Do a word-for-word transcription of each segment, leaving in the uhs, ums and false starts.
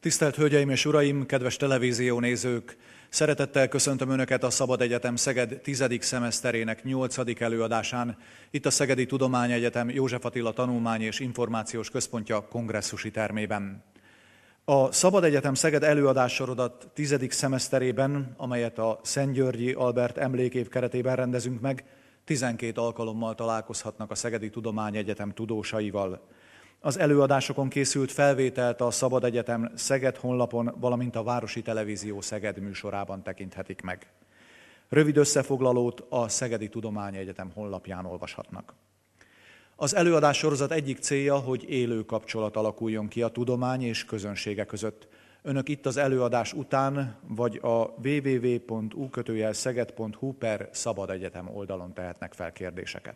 Tisztelt Hölgyeim és Uraim, kedves televíziónézők! Szeretettel köszöntöm Önöket a Szabad Egyetem Szeged tizedik szemeszterének nyolcadik előadásán, itt a Szegedi Tudományegyetem József Attila Tanulmány és Információs Központja kongresszusi termében. A Szabad Egyetem Szeged előadássorozat tizedik szemeszterében, amelyet a Szent-Györgyi Albert emlékév keretében rendezünk meg, tizenkét alkalommal találkozhatnak a Szegedi Tudományegyetem tudósaival. Az előadásokon készült felvételt a Szabad Egyetem Szeged honlapon, valamint a Városi Televízió Szeged műsorában tekinthetik meg. Rövid összefoglalót a Szegedi Tudományegyetem honlapján olvashatnak. Az előadássorozat egyik célja, hogy élő kapcsolat alakuljon ki a tudomány és közönsége között. Önök itt az előadás után, vagy a www pont u kötőjel szeged pont hu per Szabad Egyetem oldalon tehetnek fel kérdéseket.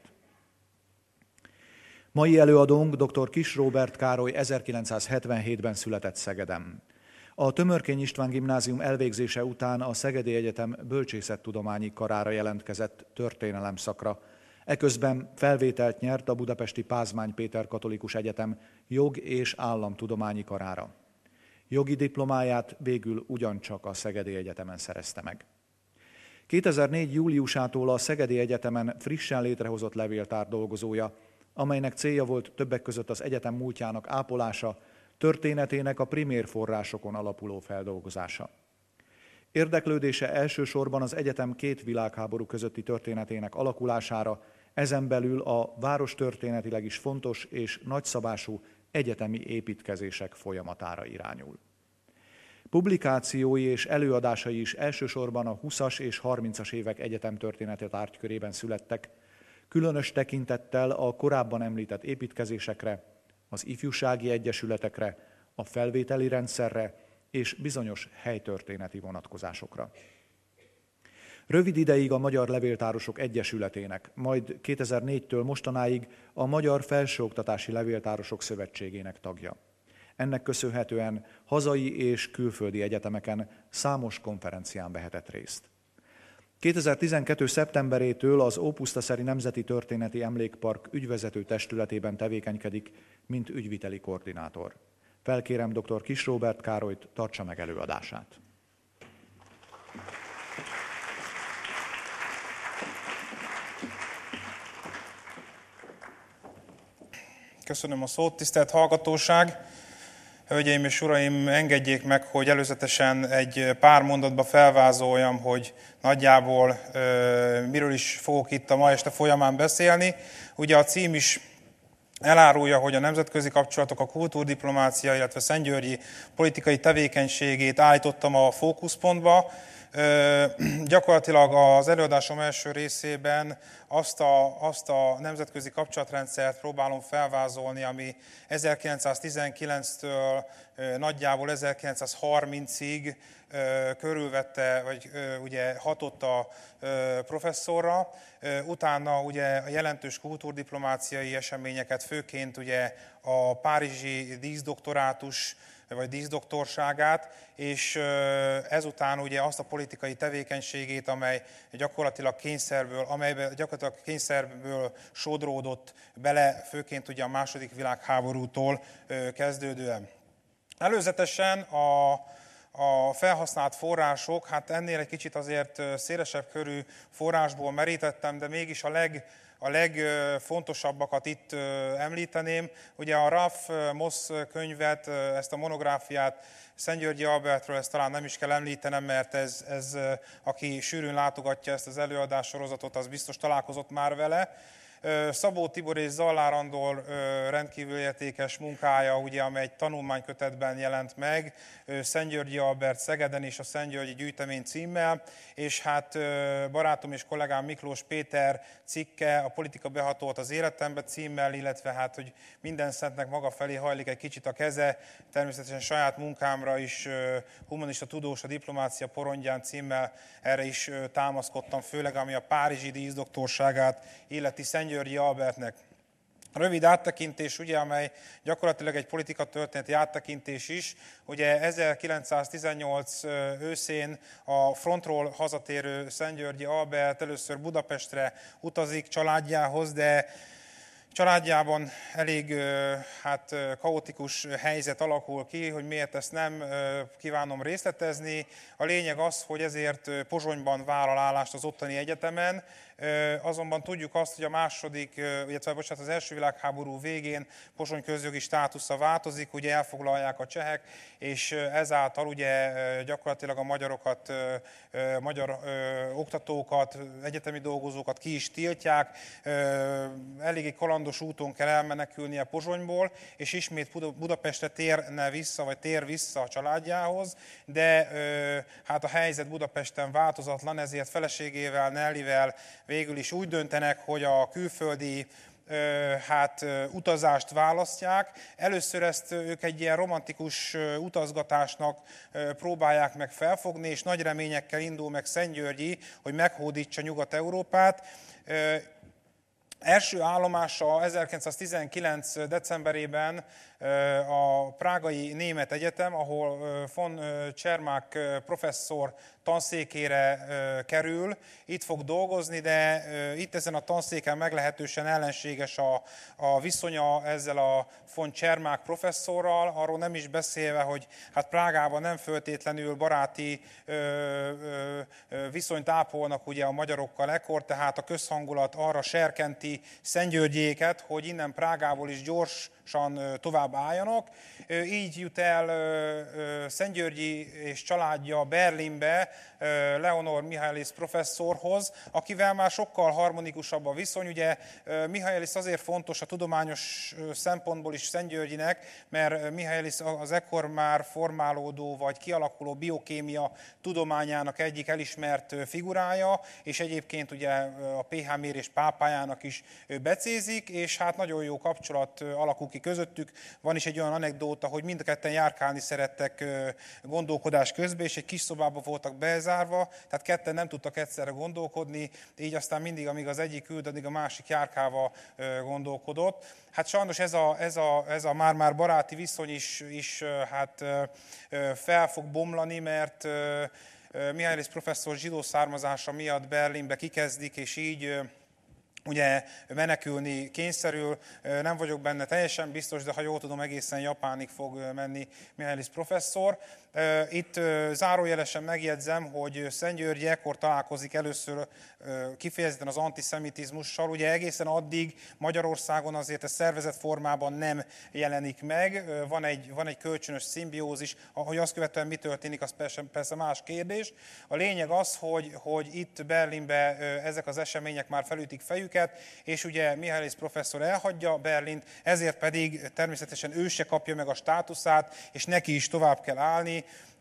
Mai előadónk dr. Kiss Róbert Károly ezerkilencszázhetvenhétben született Szegeden. A Tömörkény István Gimnázium elvégzése után a Szegedi Egyetem bölcsészettudományi karára jelentkezett történelem szakra. Eközben felvételt nyert a budapesti Pázmány Péter Katolikus Egyetem jog- és államtudományi karára. Jogi diplomáját végül ugyancsak a Szegedi Egyetemen szerezte meg. kétezer-négy. júliusától a Szegedi Egyetemen frissen létrehozott levéltár dolgozója, amelynek célja volt többek között az egyetem múltjának ápolása, történetének a primér forrásokon alapuló feldolgozása. Érdeklődése elsősorban az egyetem két világháború közötti történetének alakulására, ezen belül a várostörténetileg is fontos és nagyszabású egyetemi építkezések folyamatára irányul. Publikációi és előadásai is elsősorban a huszas és harmincas évek egyetemtörténeti tárgykörében születtek, különös tekintettel a korábban említett építkezésekre, az ifjúsági egyesületekre, a felvételi rendszerre és bizonyos helytörténeti vonatkozásokra. Rövid ideig a Magyar Levéltárosok Egyesületének, majd kétezer-négytől mostanáig a Magyar Felsőoktatási Levéltárosok Szövetségének tagja. Ennek köszönhetően hazai és külföldi egyetemeken számos konferencián vehetett részt. kétezer-tizenkettő. szeptemberétől az Ópusztaszeri Nemzeti Történeti Emlékpark ügyvezető testületében tevékenykedik, mint ügyviteli koordinátor. Felkérem dr. Kiss Róbert Károlyt, tartsa meg előadását. Köszönöm a szót, tisztelt hallgatóság! Hölgyeim és uraim, engedjék meg, hogy előzetesen egy pár mondatba felvázoljam, hogy nagyjából e, miről is fogok itt a ma este folyamán beszélni. Ugye a cím is elárulja, hogy a nemzetközi kapcsolatok, a kultúrdiplomácia, illetve szentgyörgyi politikai tevékenységét állítottam a fókuszpontba. E, gyakorlatilag az előadásom első részében azt a, azt a nemzetközi kapcsolatrendszert próbálom felvázolni, ami ezerkilencszáztizenkilenctől nagyjából ezerkilencszázharmincig körülvette, vagy ugye hatott a professzorra. Utána ugye a jelentős kultúrdiplomáciai eseményeket, főként ugye a párizsi díszdoktorátus, vagy díszdoktorságát, és ezután ugye azt a politikai tevékenységét, amely gyakorlatilag kényszerből, amelyben gyakorlatilag kényszerből sodródott bele, főként ugye a második világháborútól kezdődően. Előzetesen a, a felhasznált források, hát ennél egy kicsit azért szélesebb körű forrásból merítettem, de mégis a leg A legfontosabbakat itt említeném. Ugye a Ralph Moss könyvet, ezt a monográfiát Szent-Györgyi Albertről, ezt talán nem is kell említenem, mert ez, ez, aki sűrűn látogatja ezt az előadássorozatot, az biztos találkozott már vele. Szabó Tibor és Zallár Andor rendkívül értékes munkája, ugye, amely egy tanulmánykötetben jelent meg, Szent-Györgyi Albert Szegeden és a Szent-Györgyi Gyűjtemény címmel, és hát barátom és kollégám Miklós Péter cikke, a Politika behatolt az életembe címmel, illetve hát, hogy minden szentnek maga felé hajlik egy kicsit a keze, természetesen saját munkámra is, Humanista tudós a diplomácia porondján címmel, erre is támaszkodtam, főleg ami a párizsi díszdoktorságát illeti Szent-Györgyi Albertnek. Rövid áttekintés, ugye, amely gyakorlatilag egy politikatörténeti áttekintés is. Ugye ezerkilencszáztizennyolc őszén a frontról hazatérő Szent-Györgyi Albert először Budapestre utazik családjához, de Családjában elég hát, kaotikus helyzet alakul ki, hogy miért ezt nem kívánom részletezni. A lényeg az, hogy ezért Pozsonyban vállal állást az ottani egyetemen, azonban tudjuk azt, hogy a második, illetve bocsánat, az első világháború végén Pozsony közjogi státusza változik, ugye elfoglalják a csehek, és ezáltal ugye gyakorlatilag a magyarokat, magyar oktatókat, egyetemi dolgozókat ki is tiltják, eléggé kalandos úton kell elmenekülnie Pozsonyból, és ismét Budapestre térne vissza, vagy tér vissza a családjához, de hát a helyzet Budapesten változatlan, ezért feleségével, Nellivel végül is úgy döntenek, hogy a külföldi hát utazást választják. Először ezt ők egy ilyen romantikus utazgatásnak próbálják meg felfogni, és nagy reményekkel indul meg Szentgyörgyi, hogy meghódítsa Nyugat-Európát. Első állomása ezerkilencszáztizenkilenc. decemberében a Prágai Német Egyetem, ahol von Czermak professzor tanszékére kerül, itt fog dolgozni, de itt ezen a tanszéken meglehetősen ellenséges a, a viszonya ezzel a von Czermak professzorral, arról nem is beszélve, hogy hát Prágában nem föltétlenül baráti ö, ö, viszonyt ápolnak ugye a magyarokkal ekkor, tehát a közhangulat arra serkenti Szentgyörgyéket, hogy innen Prágából is gyorsan tovább álljanak. Így jut el Szentgyörgyi és családja Berlinbe Leonor Michaelis professzorhoz, akivel már sokkal harmonikusabb a viszony. Ugye Michaelis azért fontos a tudományos szempontból is Szentgyörgyinek, mert Michaelis az ekkor már formálódó vagy kialakuló biokémia tudományának egyik elismert figurája, és egyébként ugye a pé há mérés pápájának is becézik, és hát nagyon jó kapcsolat alakul ki közöttük. Van is egy olyan anekdóta, hogy mind a ketten járkálni szerettek gondolkodás közben, és egy kis szobába voltak bezárva, tehát ketten nem tudtak egyszerre gondolkodni, így aztán mindig, amíg az egyik ült, addig a másik járkálva gondolkodott. Hát sajnos ez a, ez a, ez a már-már baráti viszony is, is hát fel fog bomlani, mert Michaelis professzor zsidó származása miatt Berlinbe kikezdik, és így ugye menekülni kényszerül, nem vagyok benne teljesen biztos, de ha jól tudom, egészen Japánig fog menni Michaelis professzor. Itt zárójelesen megjegyzem, hogy Szentgyörgyi ekkor találkozik először kifejezetten az antiszemitizmussal. Ugye egészen addig Magyarországon azért ez szervezett formában nem jelenik meg. Van egy, van egy kölcsönös szimbiózis, hogy azt követően mi történik, az persze, persze más kérdés. A lényeg az, hogy, hogy itt Berlinben ezek az események már felütik fejüket, és ugye Michaelis professzor elhagyja Berlint, ezért pedig természetesen ő se kapja meg a státuszát, és neki is tovább kell állni.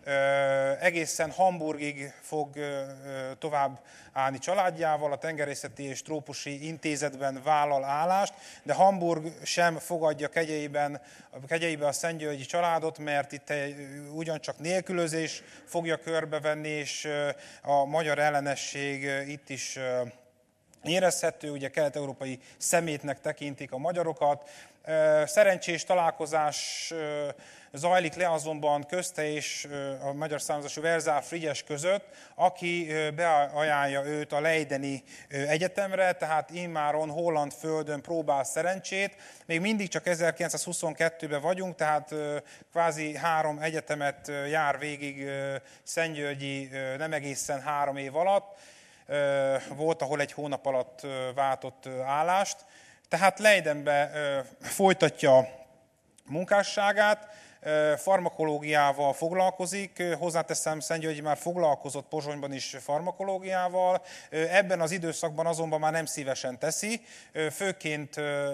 Egészen Hamburgig fog tovább állni családjával, a tengerészeti és trópusi intézetben vállal állást, de Hamburg sem fogadja kegyeiben, kegyeibe a szentgyörgyi családot, mert itt ugyancsak nélkülözés fogja körbevenni, és a magyar ellenesség itt is érezhető, ugye kelet-európai szemétnek tekintik a magyarokat. Szerencsés találkozás zajlik le azonban közte és a magyar származású Verzál Frigyes között, aki beajánlja őt a Leideni Egyetemre, tehát immáron holland földön próbál szerencsét. Még mindig csak ezerkilencszázhuszonkettőben vagyunk, tehát kvázi három egyetemet jár végig Szentgyörgyi nem egészen három év alatt. Volt, ahol egy hónap alatt váltott állást. Tehát Leidenbe folytatja munkásságát, farmakológiával foglalkozik, hozzáteszem, Szentgyörgyi már foglalkozott Pozsonyban is farmakológiával, ebben az időszakban azonban már nem szívesen teszi, főként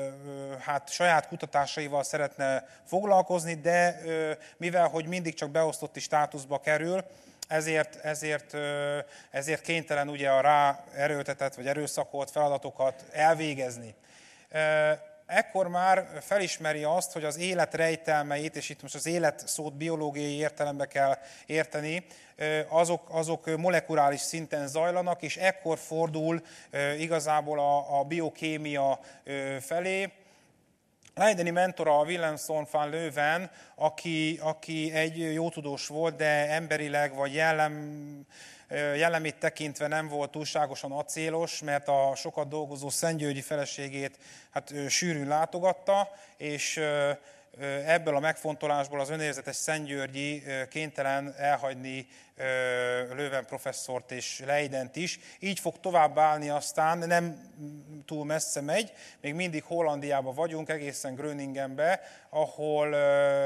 hát saját kutatásaival szeretne foglalkozni, de mivel hogy mindig csak beosztotti státuszba kerül, Ezért, ezért, ezért kénytelen ugye a rá erőltetett vagy erőszakolt feladatokat elvégezni. Ekkor már felismeri azt, hogy az élet rejtelmeit, és itt most az élet szót biológiai értelembe kell érteni, azok, azok molekuláris szinten zajlanak, és ekkor fordul igazából a, a biokémia felé. Leideni mentora a Wilhelm van Löwen, aki, aki egy jó tudós volt, de emberileg vagy jellem, jellemét tekintve nem volt túlságosan acélos, mert a sokat dolgozó szentgyörgyi feleségét hát, sűrűn látogatta, és ebből a megfontolásból az önérzetes Szentgyörgyi kénytelen elhagyni Löwen professzort és Leident is. Így fog tovább állni aztán, nem túl messze megy, még mindig Hollandiában vagyunk, egészen Gröningenbe, ahol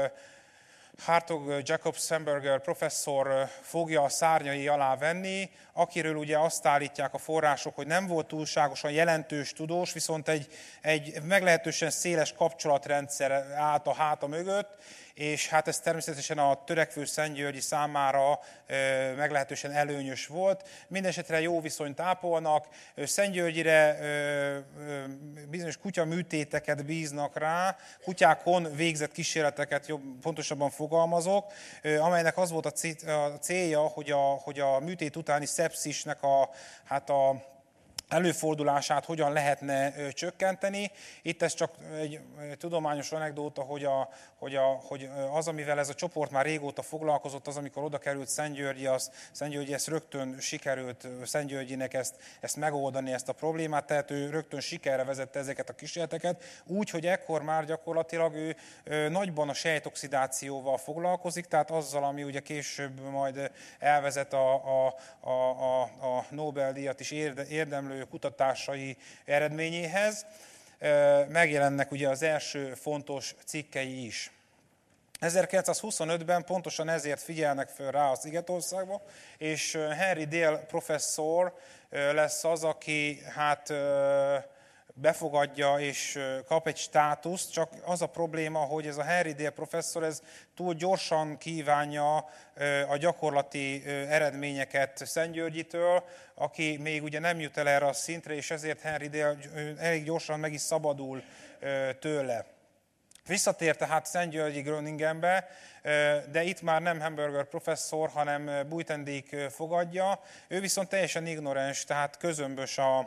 Hartog Jacob Semberger professzor fogja a szárnyai alá venni, akiről ugye azt állítják a források, hogy nem volt túlságosan jelentős tudós, viszont egy, egy meglehetősen széles kapcsolatrendszer állt a háta mögött, és hát ez természetesen a törekvő szentgyörgyi számára meglehetősen előnyös volt. Mindenesetre jó viszonyt ápolnak, Szentgyörgyire bizonyos kutyaműtéteket bíznak rá, kutyákon végzett kísérleteket, jobb, pontosabban fogalmazok, amelynek az volt a célja, hogy a, hogy a műtét utáni szepszisnek a, hát a előfordulását hogyan lehetne csökkenteni. Itt ez csak egy tudományos anekdóta, hogy, a, hogy, a, hogy az, amivel ez a csoport már régóta foglalkozott, az, amikor oda került Szentgyörgyi, az Szentgyörgyi ezt rögtön sikerült Szentgyörgyinek ezt, ezt megoldani, ezt a problémát, tehát ő rögtön sikerre vezette ezeket a kísérleteket, úgy, hogy ekkor már gyakorlatilag ő nagyban a sejtoxidációval foglalkozik, tehát azzal, ami ugye később majd elvezet a, a, a, a, a Nobel-díjat is érdemlő kutatásai eredményéhez. Megjelennek ugye az első fontos cikkei is. ezerkilencszázhuszonötben pontosan ezért figyelnek föl rá a Szigetországba, és Henry Dale professzor lesz az, aki hát befogadja és kap egy státuszt, csak az a probléma, hogy ez a Henry Dale professzor ez túl gyorsan kívánja a gyakorlati eredményeket Szentgyörgyitől, aki még ugye nem jut el erre a szintre, és ezért Henry Dale elég gyorsan meg is szabadul tőle. Visszatér tehát Szentgyörgyi Gröningenbe, de itt már nem Hamburger professzor, hanem Buitendijk fogadja. Ő viszont teljesen ignorens, tehát közömbös a,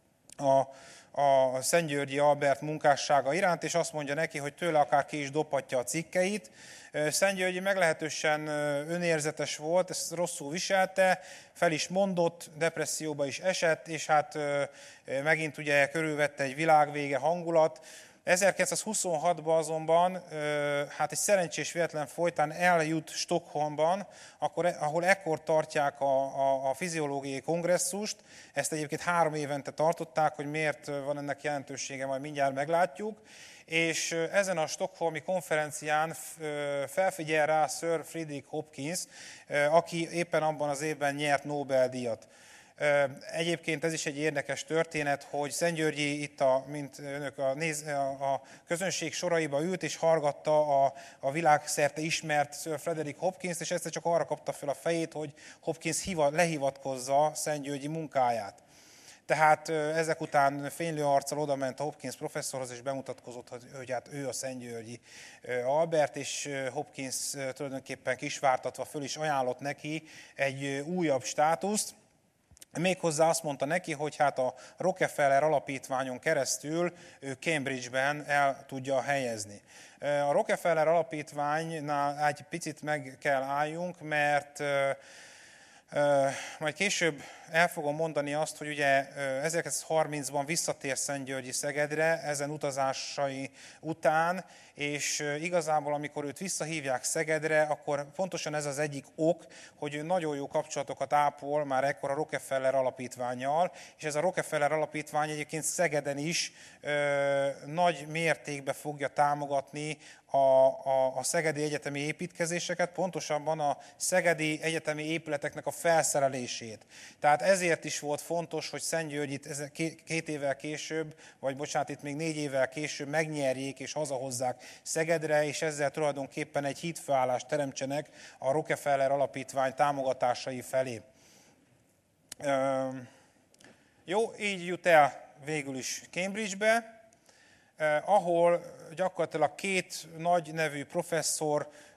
a a Szentgyörgyi Albert munkássága iránt, és azt mondja neki, hogy tőle akár ki is dobhatja a cikkeit. Szentgyörgyi meglehetősen önérzetes volt, ezt rosszul viselte, fel is mondott, depresszióba is esett, és hát megint ugye körülvette egy világvége hangulat. ezerkilencszázhuszonhatban azonban, hát egy szerencsés véletlen folytán eljut Stockholmban, akkor, ahol ekkor tartják a, a, a fiziológiai kongresszust. Ezt egyébként három évente tartották, hogy miért van ennek jelentősége, majd mindjárt meglátjuk. És ezen a stockholmi konferencián felfigyel rá Sir Frederick Hopkins, aki éppen abban az évben nyert Nobel-díjat. Egyébként ez is egy érdekes történet, hogy Szentgyörgyi itt, a, mint önök a, néz, a közönség soraiba ült és hallgatta a, a világszerte ismert Sir Frederick Hopkins, és egyszer csak arra kapta fel a fejét, hogy Hopkins hiva, lehivatkozza Szentgyörgyi munkáját. Tehát ezek után fénylő arccal oda ment a Hopkins professzorhoz, és bemutatkozott, hogy hát ő a Szentgyörgyi Albert, és Hopkins tulajdonképpen kisvártatva föl is ajánlott neki egy újabb státuszt. Méghozzá azt mondta neki, hogy hát a Rockefeller alapítványon keresztül ő Cambridge-ben el tudja helyezni. A Rockefeller alapítványnál egy picit meg kell álljunk, mert majd később el fogom mondani azt, hogy ugye ezerkilencszázharmincban visszatér Szentgyörgyi Szegedre ezen utazásai után, és igazából amikor őt visszahívják Szegedre, akkor pontosan ez az egyik ok, hogy ő nagyon jó kapcsolatokat ápol már ekkor a Rockefeller alapítvánnyal, és ez a Rockefeller alapítvány egyébként Szegeden is ö, nagy mértékben fogja támogatni a, a, a szegedi egyetemi építkezéseket, pontosabban a szegedi egyetemi épületeknek a felszerelését. Tehát ezért is volt fontos, hogy Szentgyörgyit két évvel később, vagy bocsánat, itt még négy évvel később megnyerjék és hazahozzák Szegedre, és ezzel tulajdonképpen egy hitfőállást teremtsenek a Rockefeller alapítvány támogatásai felé. Ö, jó, így jut el végül is Cambridge-be, eh, ahol gyakorlatilag két nagy nevű professzor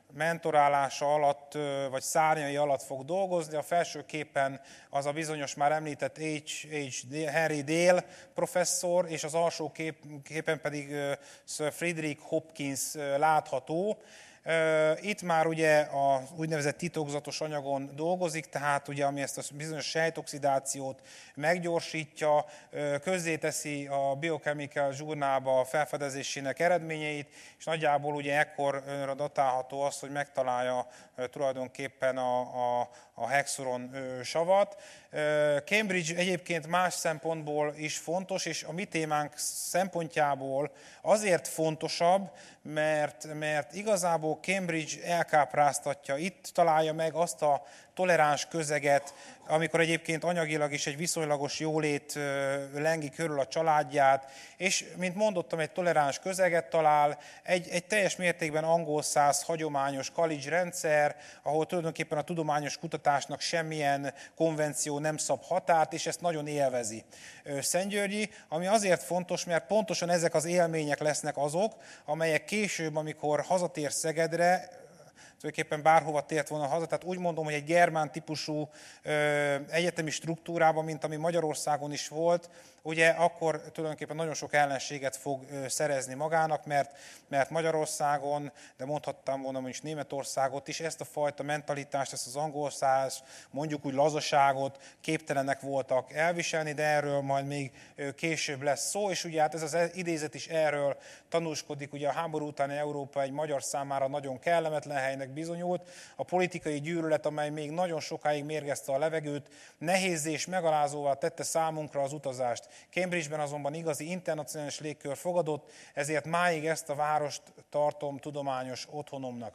mentorálása alatt, vagy szárnyai alatt fog dolgozni. A felső képen az a bizonyos már említett H H Henry Dale professzor, és az alsó kép, képen pedig Sir Frederick Hopkins látható. Itt már ugye az úgynevezett titokzatos anyagon dolgozik, tehát ugye ami ezt a bizonyos sejtoxidációt meggyorsítja, közzéteszi a Biochemical Journalba a felfedezésének eredményeit, és nagyjából ugye ekkorra datálható az, hogy megtalálja tulajdonképpen a, a, a hexoron savat. Cambridge egyébként más szempontból is fontos, és a mi témánk szempontjából azért fontosabb, mert, mert igazából Cambridge elkápráztatja, itt találja meg azt a toleráns közeget, amikor egyébként anyagilag is egy viszonylagos jólét lengi körül a családját, és, mint mondottam, egy toleráns közeget talál, egy, egy teljes mértékben angol száz hagyományos college rendszer, ahol tulajdonképpen a tudományos kutatásnak semmilyen konvenció nem szab határt, és ezt nagyon élvezi Szentgyörgyi, ami azért fontos, mert pontosan ezek az élmények lesznek azok, amelyek később, amikor hazatér Szegedre, tulajdonképpen bárhova tért volna haza, tehát úgy mondom, hogy egy germán típusú ö, egyetemi struktúrában, mint ami Magyarországon is volt, ugye akkor tulajdonképpen nagyon sok ellenséget fog ö, szerezni magának, mert, mert Magyarországon, de mondhattam volna is Németországot is, ezt a fajta mentalitást, ezt az angol száz, mondjuk úgy lazaságot képtelenek voltak elviselni, de erről majd még ö, később lesz szó, és ugye hát ez az idézet is erről tanúskodik, ugye a háború utáni Európa egy magyar számára nagyon kellemetlen helynek bizonyult, a politikai gyűlölet, amely még nagyon sokáig mérgezte a levegőt, nehézzé és megalázóvá tette számunkra az utazást. Cambridge-ben azonban igazi internacionális légkör fogadott, ezért máig ezt a várost tartom tudományos otthonomnak.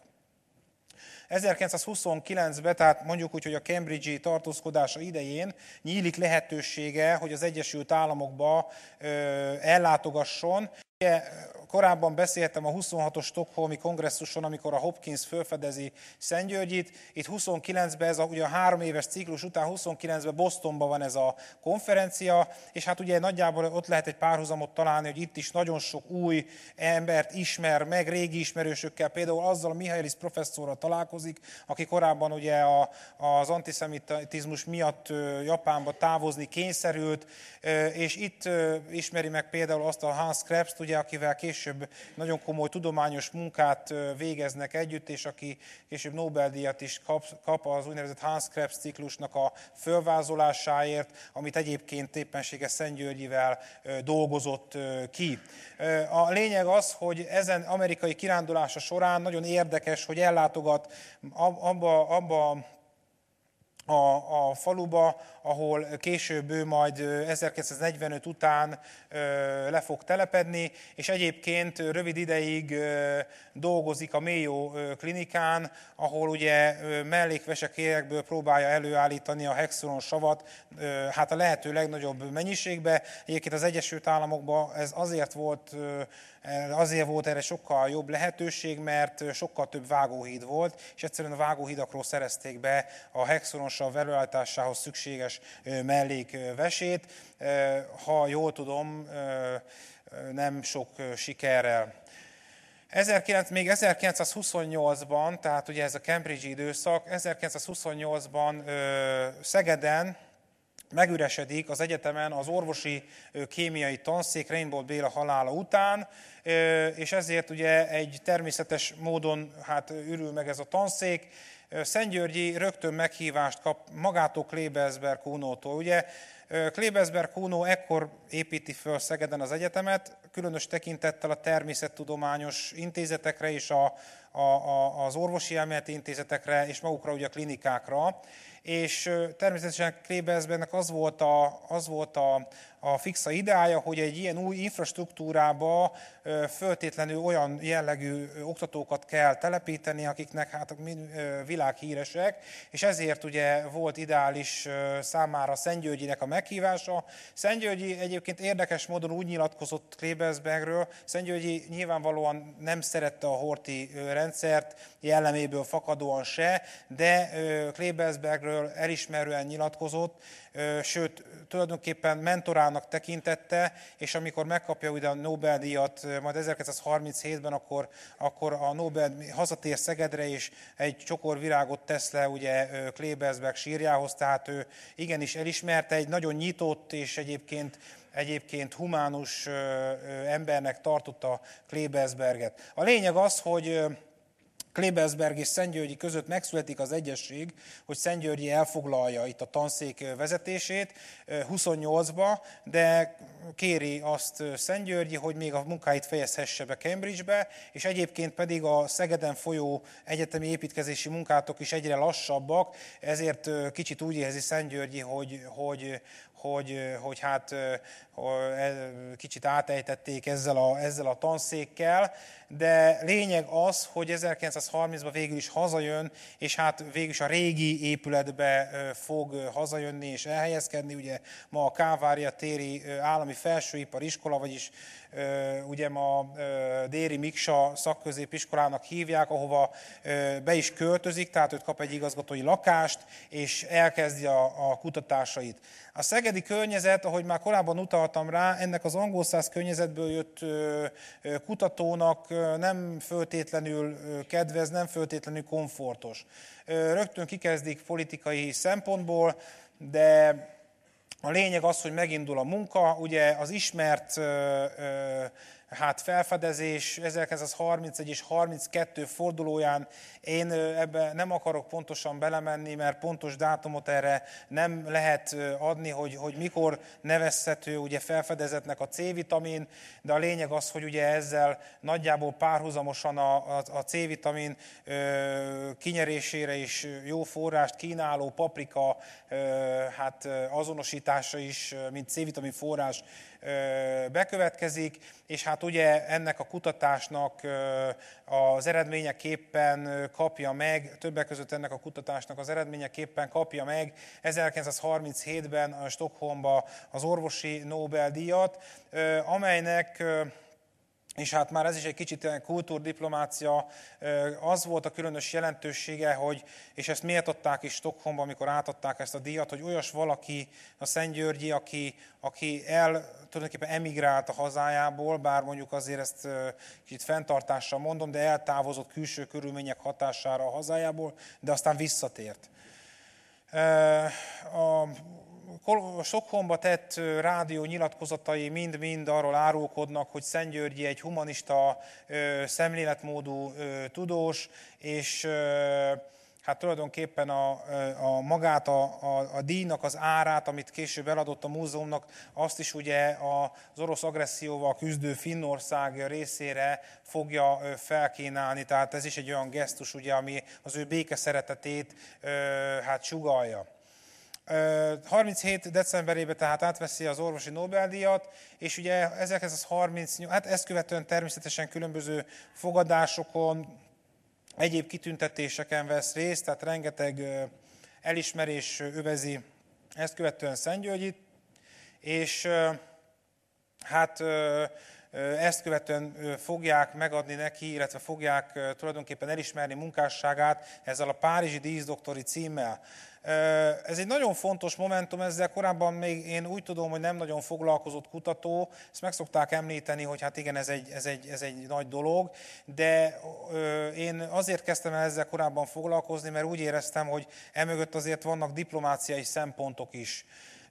ezerkilencszázhuszonkilencben, tehát mondjuk úgy, hogy a Cambridge-i tartózkodása idején nyílik lehetősége, hogy az Egyesült Államokba ö, ellátogasson. Korábban beszéltem a huszonhatos stockholmi kongresszuson, amikor a Hopkins felfedezi Szentgyörgyit. Itt huszonkilencben, ez a, ugye a három éves ciklus után huszonkilencben Bostonban van ez a konferencia, és hát ugye nagyjából ott lehet egy párhuzamot találni, hogy itt is nagyon sok új embert ismer meg, régi ismerősökkel, például azzal a Michaelis professzorral találkozik, aki korábban ugye a, az antiszemitizmus miatt Japánba távozni kényszerült, és itt ismeri meg például azt a Hans Krebst, ugye, akivel később nagyon komoly tudományos munkát végeznek együtt, és aki később Nobel-díjat is kap, kap az úgynevezett Hans Krebs ciklusnak a fölvázolásáért, amit egyébként éppenséges Szentgyörgyivel dolgozott ki. A lényeg az, hogy ezen amerikai kirándulása során nagyon érdekes, hogy ellátogat abba, abba A, a faluba, ahol később ő majd ezerkilencszáznegyvenöt után ö, le fog telepedni, és egyébként rövid ideig ö, dolgozik a Mayo klinikán, ahol ugye mellékvesekérekből próbálja előállítani a hexoron savat, ö, hát a lehető legnagyobb mennyiségbe. Egyébként az Egyesült Államokban ez azért volt, ö, azért volt erre sokkal jobb lehetőség, mert sokkal több vágóhíd volt, és egyszerűen a vágóhídakról szerezték be a hexoronsav előállításához szükséges mellékvesét. Ha jól tudom, nem sok sikerrel. ezerkilencszáz, még ezerkilencszázhuszonnyolcban, tehát ugye ez a Cambridge-i időszak, ezerkilencszázhuszonnyolcban Szegeden megüresedik az egyetemen az orvosi kémiai tanszék Reinbold Béla halála után, és ezért ugye egy természetes módon hát ürül meg ez a tanszék. Szentgyörgyi rögtön meghívást kap magától Klebersberg Kunótól. Ugye Klebersberg Kunó ekkor építi föl Szegeden az egyetemet, különös tekintettel a természettudományos intézetekre és a, a, a, az orvosi elméleti intézetekre és magukra ugye a klinikákra. És természetesen Klebersbergnek az volt, a, az volt a, a fixa ideája, hogy egy ilyen új infrastruktúrába föltétlenül olyan jellegű oktatókat kell telepíteni, akiknek hát világhíresek, és ezért ugye volt ideális számára Szentgyörgyinek a meghívása. Szentgyörgyi egyébként érdekes módon úgy nyilatkozott Klebersbergről, Szentgyörgyi nyilvánvalóan nem szerette a Horthy rendszert, jelleméből fakadóan se, de Klebersbergről elismerően nyilatkozott, sőt, tulajdonképpen mentorának munkájának tekintette, és amikor megkapja ugye a Nobel-díjat majd ezerkilencszázharminchétben, akkor, akkor a Nobel hazatér Szegedre, és egy csokor virágot tesz le ugye Klebersberg sírjához, tehát ő igenis elismerte, egy nagyon nyitott és egyébként egyébként humánus embernek tartotta Klebersberget. A lényeg az, hogy Klebersberg és Szent-Györgyi között megszületik az egyesség, hogy Szent-Györgyi elfoglalja itt a tanszék vezetését huszonnyolcba, de kéri azt Szent-Györgyi, hogy még a munkáit fejezhesse be Cambridge-be, és egyébként pedig a Szegeden folyó egyetemi építkezési munkátok is egyre lassabbak, ezért kicsit úgy érzi Szent-Györgyi, hogy, hogy, hogy, hogy hát kicsit átejtették ezzel a, ezzel a tanszékkel, de lényeg az, hogy ezerkilencszázharmincban végül is hazajön, és hát végül is a régi épületbe fog hazajönni és elhelyezkedni. Ugye ma a Kávária téri állami felsőipariskola, vagyis ugye ma Déri Miksa szakközépiskolának hívják, ahova be is költözik, tehát őt kap egy igazgatói lakást, és elkezdi a, a kutatásait. A szegedi környezet, ahogy már korábban utaltam rá, ennek az angol száz környezetből jött kutatónak nem föltétlenül kedvez, nem föltétlenül komfortos. Rögtön kikezdik politikai szempontból, de a lényeg az, hogy megindul a munka, ugye az ismert hát felfedezés ezerkilencszázharmincegy és harminckettő fordulóján, én ebbe nem akarok pontosan belemenni, mert pontos dátumot erre nem lehet adni, hogy, hogy mikor nevezhető ugye felfedezetnek a C-vitamin, de a lényeg az, hogy ugye ezzel nagyjából párhuzamosan a, a, a C-vitamin ö, kinyerésére is jó forrást kínáló paprika ö, hát azonosítása is, mint C-vitamin forrás bekövetkezik, és hát ugye ennek a kutatásnak az eredményeképpen kapja meg, többek között ennek a kutatásnak az eredményeképpen kapja meg ezerkilencszázharminchétben a Stockholmba az orvosi Nobel-díjat, amelynek, és hát már ez is egy kicsit kultúrdiplomácia, az volt a különös jelentősége, hogy, és ezt méltatták is Stockholmban, amikor átadták ezt a díjat, hogy olyas valaki, a Szent-Györgyi, aki, aki el, tulajdonképpen emigrált a hazájából, bár mondjuk azért ezt kicsit fenntartással mondom, de eltávozott külső körülmények hatására a hazájából, de aztán visszatért. A Stockholmba tett rádió nyilatkozatai mind-mind arról árulkodnak, hogy Szent-Györgyi egy humanista szemléletmódú tudós, és hát tulajdonképpen a, a magát, a, a, a díjnak az árát, amit később eladott a múzeumnak, azt is ugye az orosz agresszióval küzdő Finnország részére fogja felkínálni, tehát ez is egy olyan gesztus, ugye, ami az ő békeszeretetét hát sugallja. harminchét decemberében tehát átveszi az orvosi Nobel-díjat, és ugye ezerkilencszázharmincnyolc, hát ezt követően természetesen különböző fogadásokon, egyéb kitüntetéseken vesz részt, tehát rengeteg elismerés övezi ezt követően Szent-Györgyit, és hát ezt követően fogják megadni neki, illetve fogják tulajdonképpen elismerni munkásságát ezzel a párizsi díszdoktori címmel. Ez egy nagyon fontos momentum, ezzel korábban még én úgy tudom, hogy nem nagyon foglalkozott kutató, ezt meg szokták említeni, hogy hát igen, ez egy, ez egy, ez egy nagy dolog, de én azért kezdtem el ezzel korábban foglalkozni, mert úgy éreztem, hogy emögött azért vannak diplomáciai szempontok is.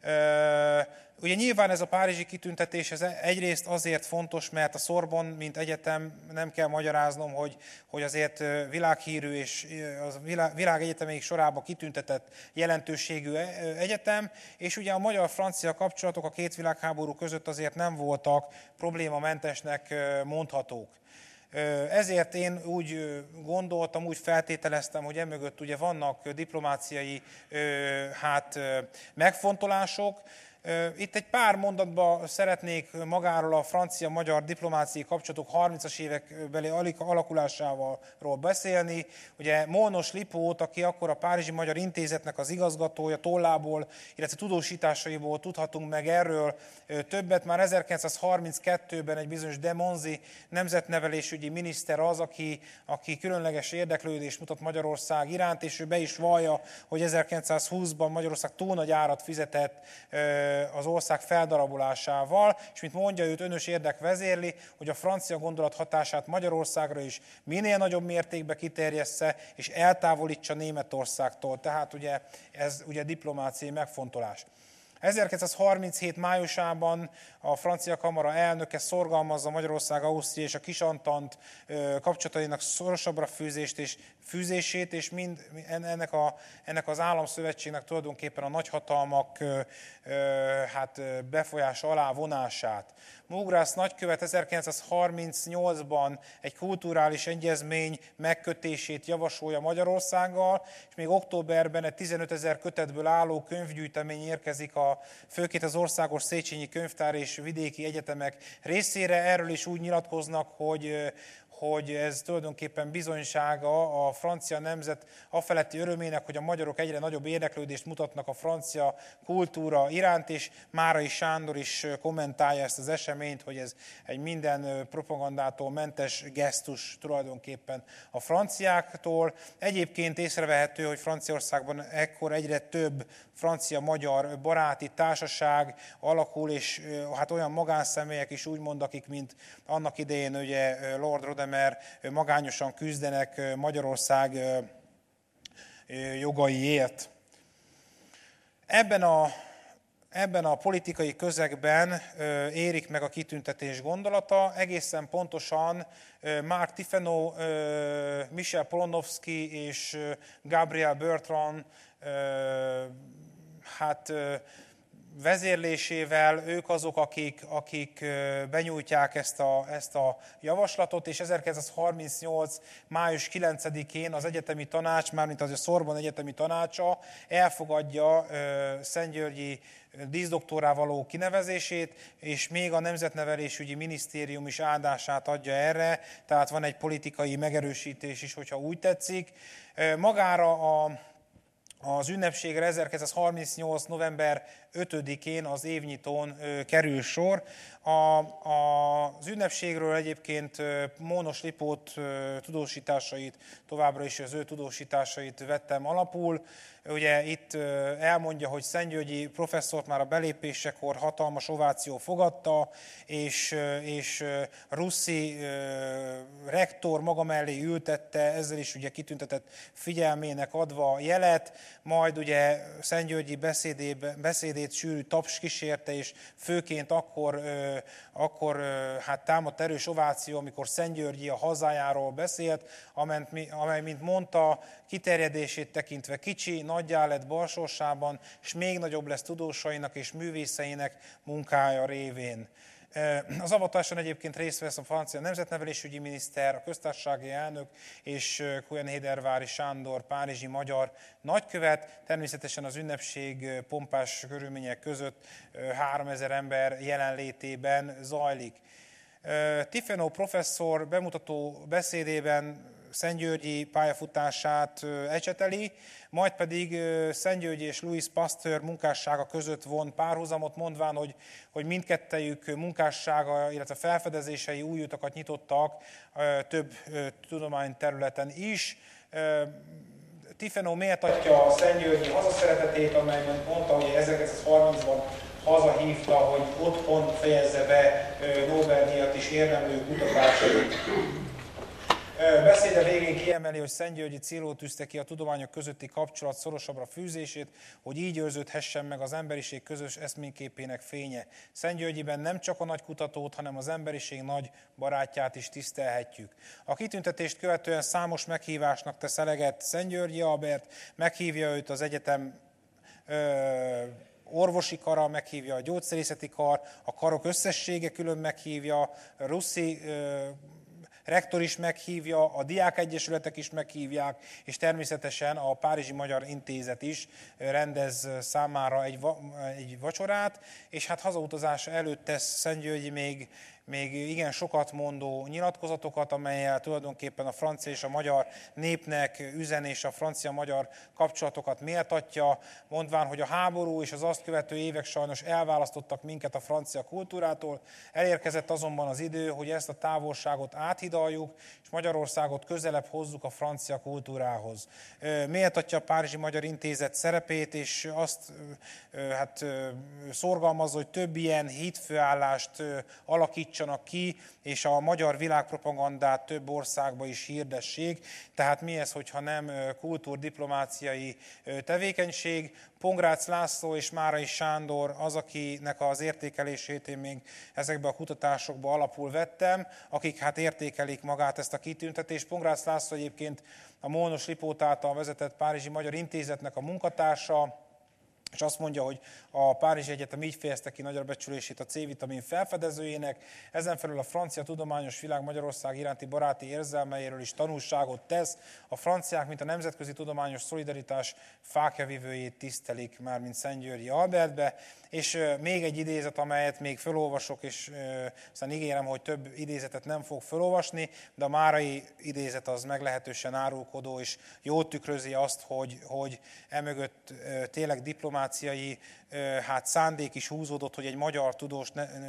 Ugye nyilván ez a párizsi kitüntetés ez egyrészt azért fontos, mert a Sorbonne, mint egyetem, nem kell magyaráznom, hogy, hogy azért világhírű és a világ, világ egyetemeik sorába kitüntetett jelentőségű egyetem, és ugye a magyar-francia kapcsolatok a két világháború között azért nem voltak problémamentesnek mondhatók. Ezért én úgy gondoltam, úgy feltételeztem, hogy emögött ugye vannak diplomáciai hát, megfontolások. Itt egy pár mondatban szeretnék magáról a francia-magyar diplomáciai kapcsolatok harmincas évekbeli alakulásával beszélni. Ugye Molnos Lipót, aki akkor a Párizsi Magyar Intézetnek az igazgatója, tollából, illetve tudósításaiból tudhatunk meg erről többet. Már ezerkilencszázharminckettőben egy bizonyos de Monzi nemzetnevelésügyi miniszter az, aki, aki különleges érdeklődést mutat Magyarország iránt, és ő be is vallja, hogy ezerkilencszázhúszban Magyarország túl nagy árat fizetett az ország feldarabolásával, és mint mondja, őt önös érdek vezérli, hogy a francia gondolat hatását Magyarországra is minél nagyobb mértékben kiterjessze, és eltávolítsa Németországtól. Tehát ugye ez ugye diplomáciai megfontolás. ezerkilencszázharminchét májusában a francia kamara elnöke szorgalmazza Magyarország, Ausztria és a Kisantant kapcsolatainak szorosabbra fűzést és fűzését, és mind ennek, a, ennek az államszövetségnek tulajdonképpen a nagyhatalmak hát befolyása alá vonását. Mógrász nagykövet ezerkilencszázharmincnyolcban egy kulturális egyezmény megkötését javasolja Magyarországgal, és még októberben egy tizenötezer kötetből álló könyvgyűjtemény érkezik a, főként az Országos Széchenyi Könyvtár és vidéki egyetemek részére. Erről is úgy nyilatkoznak, hogy hogy ez tulajdonképpen bizonysága a francia nemzet afeletti örömének, hogy a magyarok egyre nagyobb érdeklődést mutatnak a francia kultúra iránt, és Márai Sándor is kommentálja ezt az eseményt, hogy ez egy minden propagandától mentes gesztus tulajdonképpen a franciáktól. Egyébként észrevehető, hogy Franciaországban ekkor egyre több francia-magyar baráti társaság alakul, és hát olyan magánszemélyek is úgymond, akik, mint annak idején ugye Lord Rodemer magányosan küzdenek Magyarország jogaiért. Ebben a, ebben a politikai közegben érik meg a kitüntetés gondolata, egészen pontosan Mark Tiffenot, Michel Polonowski és Gabriel Bertrand hát vezérlésével, ők azok, akik, akik benyújtják ezt a, ezt a javaslatot, és ezerkilencszázharmincnyolc május kilencedikén az egyetemi tanács, mármint az a Sorbonne egyetemi tanácsa elfogadja Szentgyörgyi díszdoktorrá való kinevezését, és még a Nemzetnevelésügyi Minisztérium is áldását adja erre, tehát van egy politikai megerősítés is, hogyha úgy tetszik. Magára a Az ünnepségre ezerkilencszázharmincnyolc november ötödikén az évnyitón kerül sor. A, a, az ünnepségről egyébként Mónos Lipót tudósításait, továbbra is az ő tudósításait vettem alapul. Ugye itt elmondja, hogy Szentgyörgyi professzort már a belépésekor hatalmas ováció fogadta, és, és Russi rektor maga mellé ültette, ezzel is ugye kitüntetett figyelmének adva jelet, majd ugye Szentgyörgyi beszédét sűrű taps kísérte, és főként akkor, akkor hát támadt erős ováció, amikor Szentgyörgyi a hazájáról beszélt, amely, mint mondta, kiterjedését tekintve kicsi, nagyjá lett Balsorsában, és még nagyobb lesz tudósainak és művészeinek munkája révén. Az avatáson egyébként részt vesz a francia nemzetnevelésügyi miniszter, a köztársasági elnök és Cohen-Hédervári Sándor párizsi magyar nagykövet. Természetesen az ünnepség pompás körülmények között háromezer ember jelenlétében zajlik. Tiffenot professzor bemutató beszédében Szentgyörgyi pályafutását ecseteli, majd pedig Szentgyörgyi és Louis Pasteur munkássága között von párhuzamot, mondván, hogy, hogy mindkettejük munkássága, illetve felfedezései új utakat nyitottak több tudományterületen is. Tiffenot méltatja Szentgyörgyi hazaszeretetét, amelyben mondta, hogy ezerkilencszázharmincban hazahívta, hogy otthon fejezze be Nobel-díjat is érdemlő kutatásait. Beszéde végén kiemeli, hogy Szentgyörgyi célul tűzte ki a tudományok közötti kapcsolat szorosabbra fűzését, hogy így őrződhessen meg az emberiség közös eszményképének fénye. Szentgyörgyiben nem csak a nagy kutatót, hanem az emberiség nagy barátját is tisztelhetjük. A kitüntetést követően számos meghívásnak tesz eleget Szentgyörgyi Albert, meghívja őt az egyetem ö, orvosi kara, meghívja a gyógyszerészeti kar, a karok összessége külön meghívja, Russi ö, rektor is meghívja, a diákegyesületek is meghívják, és természetesen a Párizsi Magyar Intézet is rendez számára egy, va- egy vacsorát, és hát hazautazása előtt tesz Szentgyörgyi még, még igen sokat mondó nyilatkozatokat, amellyel tulajdonképpen a francia és a magyar népnek üzen és a francia-magyar kapcsolatokat méltatja, mondván, hogy a háború és az azt követő évek sajnos elválasztottak minket a francia kultúrától. Elérkezett azonban az idő, hogy ezt a távolságot áthidaljuk, és Magyarországot közelebb hozzuk a francia kultúrához. Méltatja a Párizsi Magyar Intézet szerepét, és azt hát, szorgalmazza, hogy több ilyen hitfőállást alakítsanak ki, és a magyar világpropagandát több országba is hirdessék. Tehát mi ez, hogyha nem kultúrdiplomáciai tevékenység? Pongrácz László és Márai Sándor az, akinek az értékelését én még ezekben a kutatásokban alapul vettem, akik hát értékelik magát ezt a kitüntetést. Pongrácz László egyébként a Molnos Lipót által vezetett Párizsi Magyar Intézetnek a munkatársa, és azt mondja, hogy a Párizsi Egyetem így fejezte ki nagyra becsülését a C-vitamin felfedezőjének, ezen felül a francia tudományos világ Magyarország iránti baráti érzelmeiről is tanulságot tesz. A franciák, mint a nemzetközi tudományos szolidaritás fákjavivőjét tisztelik már, mint Szentgyörgyi Albertbe. És még egy idézet, amelyet még felolvasok, és aztán ígérem, hogy több idézetet nem fog felolvasni, de a márai idézet az meglehetősen árulkodó, és jól tükrözi azt, hogy, hogy emögött tényleg diplomáciai hát szándék is húzódott, hogy egy magyar tudós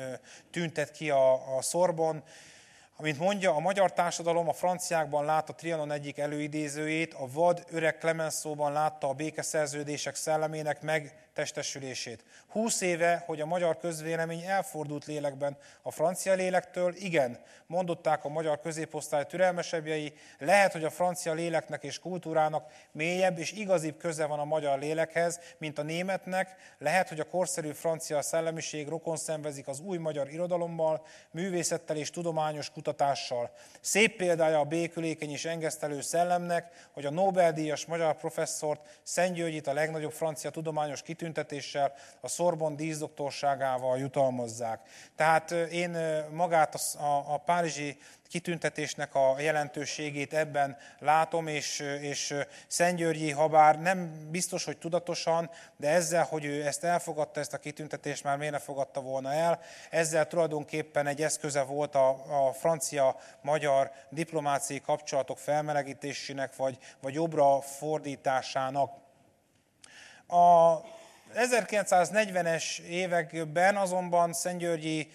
tüntet ki a, a Sorbonne. Amint mondja, a magyar társadalom a franciákban látta Trianon egyik előidézőjét, a vad öreg Clemenceauban látta a békeszerződések szellemének megtestesülését. Húsz éve, hogy a magyar közvélemény elfordult lélekben a francia lélektől, igen, mondották a magyar középosztály türelmesebbjei, lehet, hogy a francia léleknek és kultúrának mélyebb és igazibb köze van a magyar lélekhez, mint a németnek, lehet, hogy a korszerű francia szellemiség rokon szenvezik az új magyar irodalommal, művészettel és tudományos kutatással. Szép példája a békülékeny és engesztelő szellemnek, hogy a Nobel-díjas magyar professzort, Szentgyörgyit a legnagyobb francia tudományos kitüntetéssel, a Sorbonne díszdoktorságával jutalmazzák. Tehát én magát a, a, a párizsi kitüntetésnek a jelentőségét ebben látom, és, és Szentgyörgyi, habár nem biztos, hogy tudatosan, de ezzel, hogy ő ezt elfogadta, ezt a kitüntetést, már miért ne fogadta volna el, ezzel tulajdonképpen egy eszköze volt a, a francia-magyar diplomáciai kapcsolatok felmelegítésének, vagy, vagy jobbra fordításának. A ezerkilencszáznegyvenes években azonban Szentgyörgyi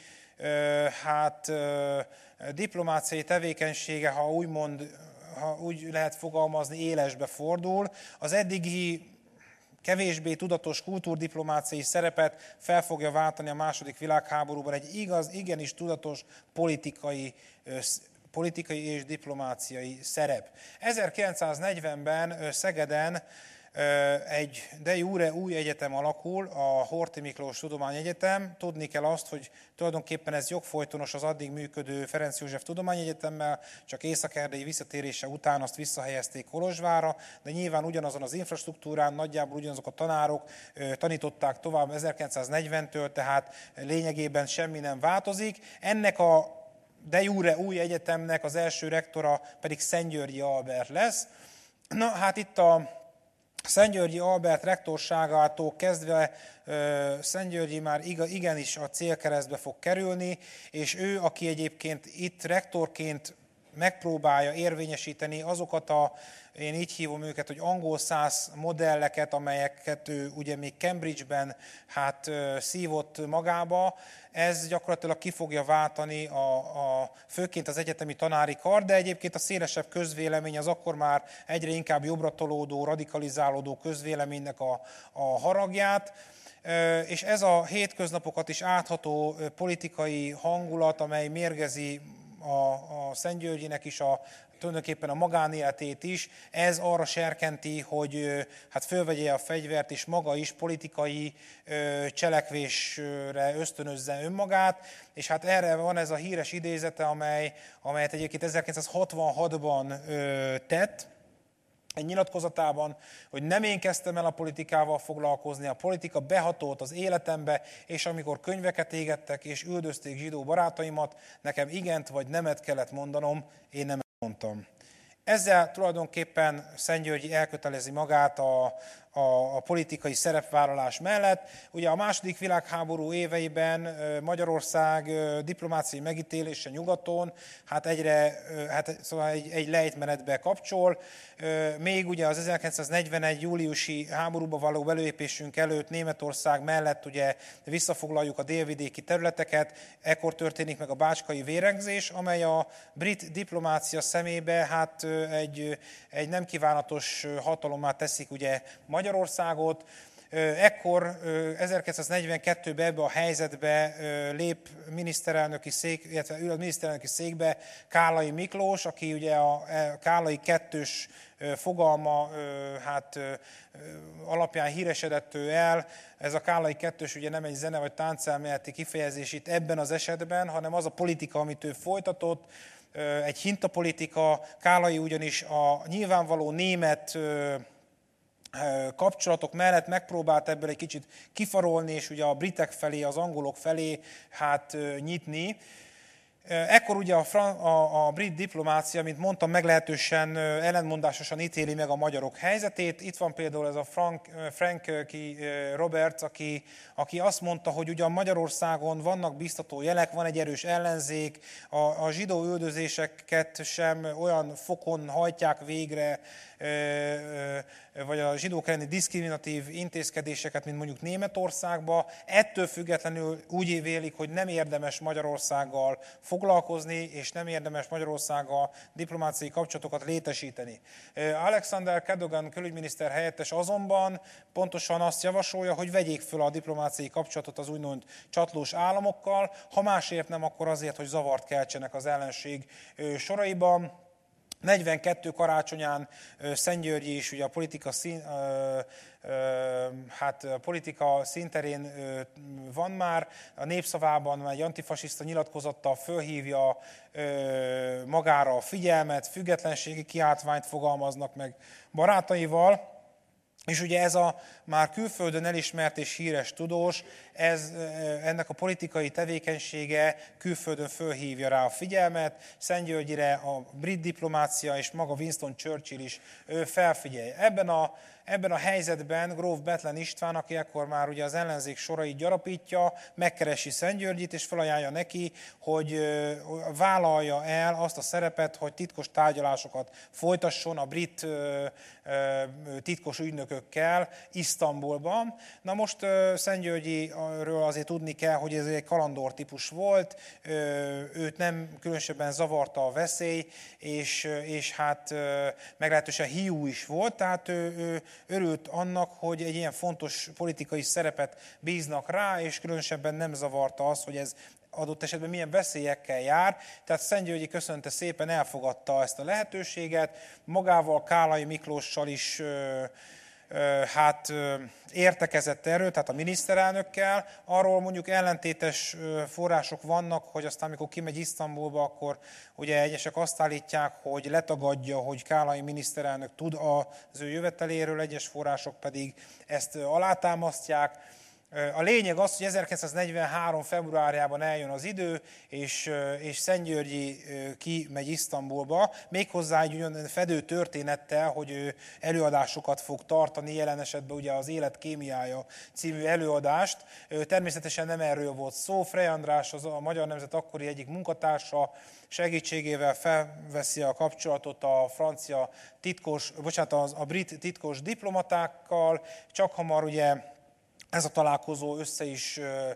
hát diplomáciai tevékenysége, ha úgymond, ha úgy lehet fogalmazni, élesbe fordul. Az eddigi kevésbé tudatos kultúrdiplomáciai szerepet fel fogja váltani a második világháborúban egy igaz, igenis tudatos politikai politikai és diplomáciai szerep. ezerkilencszáznegyvenben Szegeden egy de jure új egyetem alakul, a Horthy Miklós Tudományegyetem. Tudni kell azt, hogy tulajdonképpen ez jogfolytonos az addig működő Ferenc József Tudományegyetemmel, csak Észak-Erdélyi visszatérése után azt visszahelyezték Kolozsvárra, de nyilván ugyanazon az infrastruktúrán, nagyjából ugyanazok a tanárok tanították tovább ezerkilencszáznegyventől, tehát lényegében semmi nem változik. Ennek a de jure új egyetemnek az első rektora pedig Szentgyörgyi Albert lesz. Na hát itt a Szentgyörgyi Albert rektorságától kezdve Szentgyörgyi már igenis a célkeresztbe fog kerülni, és ő, aki egyébként itt rektorként megpróbálja érvényesíteni azokat a, én így hívom őket, hogy angol száz modelleket, amelyeket ő ugye még Cambridge-ben hát szívott magába, ez gyakorlatilag ki fogja váltani a, a, főként az egyetemi tanári kar, de egyébként a szélesebb közvélemény az akkor már egyre inkább jobbra tolódó, radikalizálódó közvéleménynek a, a haragját, és ez a hétköznapokat is átható politikai hangulat, amely mérgezi a, a Szentgyörgyinek is a tulajdonképpen a magánéletét is, ez arra serkenti, hogy hát fölvegye a fegyvert, és maga is politikai cselekvésre ösztönözze önmagát, és hát erre van ez a híres idézete, amely, amelyet egyébként ezerkilencszázhatvanhatban tett, egy nyilatkozatában, hogy nem én kezdtem el a politikával foglalkozni, a politika behatolt az életembe, és amikor könyveket égettek és üldözték zsidó barátaimat, nekem igent vagy nemet kellett mondanom, én nem mondtam. Ezzel tulajdonképpen Szentgyörgyi elkötelezi magát a, a, a politikai szerepvállalás mellett. Ugye a második világháború éveiben Magyarország diplomáciai megítélése nyugaton, hát egyre, hát szóval egy, egy lejtmenetbe kapcsol. Még ugye az ezerkilencszáznegyvenegy júliusi háborúba való belépésünk előtt Németország mellett ugye visszafoglaljuk a délvidéki területeket, ekkor történik meg a bácskai vérengzés, amely a brit diplomácia szemébe hát egy, egy nem kívánatos hatalommá teszik ugye Magyarországot. Ekkor ezerkilencszáznegyvenkettőben ebbe a helyzetbe lép miniszterelnöki szék, illetve ül a miniszterelnöki székbe Kállai Miklós, aki ugye a Kállai kettős fogalma hát, alapján híresedett ő el. Ez a Kállai kettős ugye nem egy zene vagy táncelméleti kifejezés itt ebben az esetben, hanem az a politika, amit ő folytatott, egy hintapolitika. Kállai ugyanis a nyilvánvaló német kapcsolatok mellett megpróbált ebből egy kicsit kifarolni, és ugye a britek felé, az angolok felé hát nyitni. Ekkor ugye a, a, a brit diplomácia, mint mondtam, meglehetősen ellentmondásosan ítéli meg a magyarok helyzetét. Itt van például ez a Frank, Frank Roberts, aki, aki azt mondta, hogy ugyan Magyarországon vannak biztató jelek, van egy erős ellenzék, a, a zsidó üldözéseket sem olyan fokon hajtják végre, vagy a zsidók elleni diszkriminatív intézkedéseket, mint mondjuk Németországban. Ettől függetlenül úgy vélik, hogy nem érdemes Magyarországgal foglalkozni, és nem érdemes Magyarországgal diplomáciai kapcsolatokat létesíteni. Alexander Cadogan külügyminiszter helyettes azonban pontosan azt javasolja, hogy vegyék föl a diplomáciai kapcsolatot az úgymond csatlós államokkal, ha másért nem, akkor azért, hogy zavart keltsenek az ellenség soraiban. negyvenkettő karácsonyán Szentgyörgyi is ugye a politika, szín, hát a politika színterén van már, a Népszavában egy antifasiszta nyilatkozattal fölhívja magára a figyelmet, függetlenségi kiáltványt fogalmaznak meg barátaival, és ugye ez a már külföldön elismert és híres tudós, ez, ennek a politikai tevékenysége külföldön fölhívja rá a figyelmet, Szentgyörgyire a brit diplomácia és maga Winston Churchill is felfigyelje. Ebben a, ebben a helyzetben gróf Bethlen István, aki ekkor már ugye az ellenzék sorait gyarapítja, megkeresi Szentgyörgyit, és felajánlja neki, hogy vállalja el azt a szerepet, hogy titkos tárgyalásokat folytasson a brit titkos ügynökökkel Isztambulban. Na most Szentgyörgyiről azért tudni kell, hogy ez egy kalandor típus volt, őt nem különösebben zavarta a veszély, és, és hát meglehetősen hiú is volt, tehát ő, ő örült annak, hogy egy ilyen fontos politikai szerepet bíznak rá, és különösebben nem zavarta az, hogy ez adott esetben milyen veszélyekkel jár. Tehát Szentgyörgyi köszönte szépen, elfogadta ezt a lehetőséget, magával Kállai Miklóssal is ö, ö, hát ö, értekezett erről, tehát a miniszterelnökkel. Arról mondjuk ellentétes források vannak, hogy aztán amikor kimegy Isztambulba, akkor ugye egyesek azt állítják, hogy letagadja, hogy Kállai miniszterelnök tud az ő jöveteléről, egyes források pedig ezt alátámasztják. A lényeg az, hogy ezerkilencszáznegyvenhárom februárjában eljön az idő, és, és Szentgyörgyi kimegy Isztambulba, méghozzá egy olyan fedő történettel, hogy ő előadásokat fog tartani, jelen esetben ugye az Élet kémiája című előadást. Természetesen nem erről volt szó, Frey András, az a Magyar Nemzet akkori egyik munkatársa, segítségével felveszi a kapcsolatot a francia titkos, bocsánat, az, a brit titkos diplomatákkal, csak hamar ugye ez a találkozó össze is ö,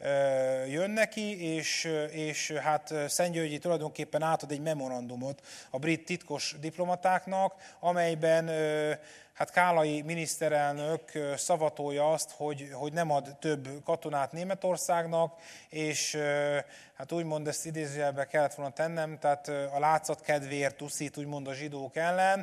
ö, jön neki, és, és hát Szentgyörgyi tulajdonképpen átad egy memorandumot a brit titkos diplomatáknak, amelyben ö, hát Kállai miniszterelnök szavatolja azt, hogy, hogy nem ad több katonát Németországnak, és hát úgymond ezt idézőjelbe kellett volna tennem, tehát a látszat kedvéért uszít úgymond a zsidók ellen,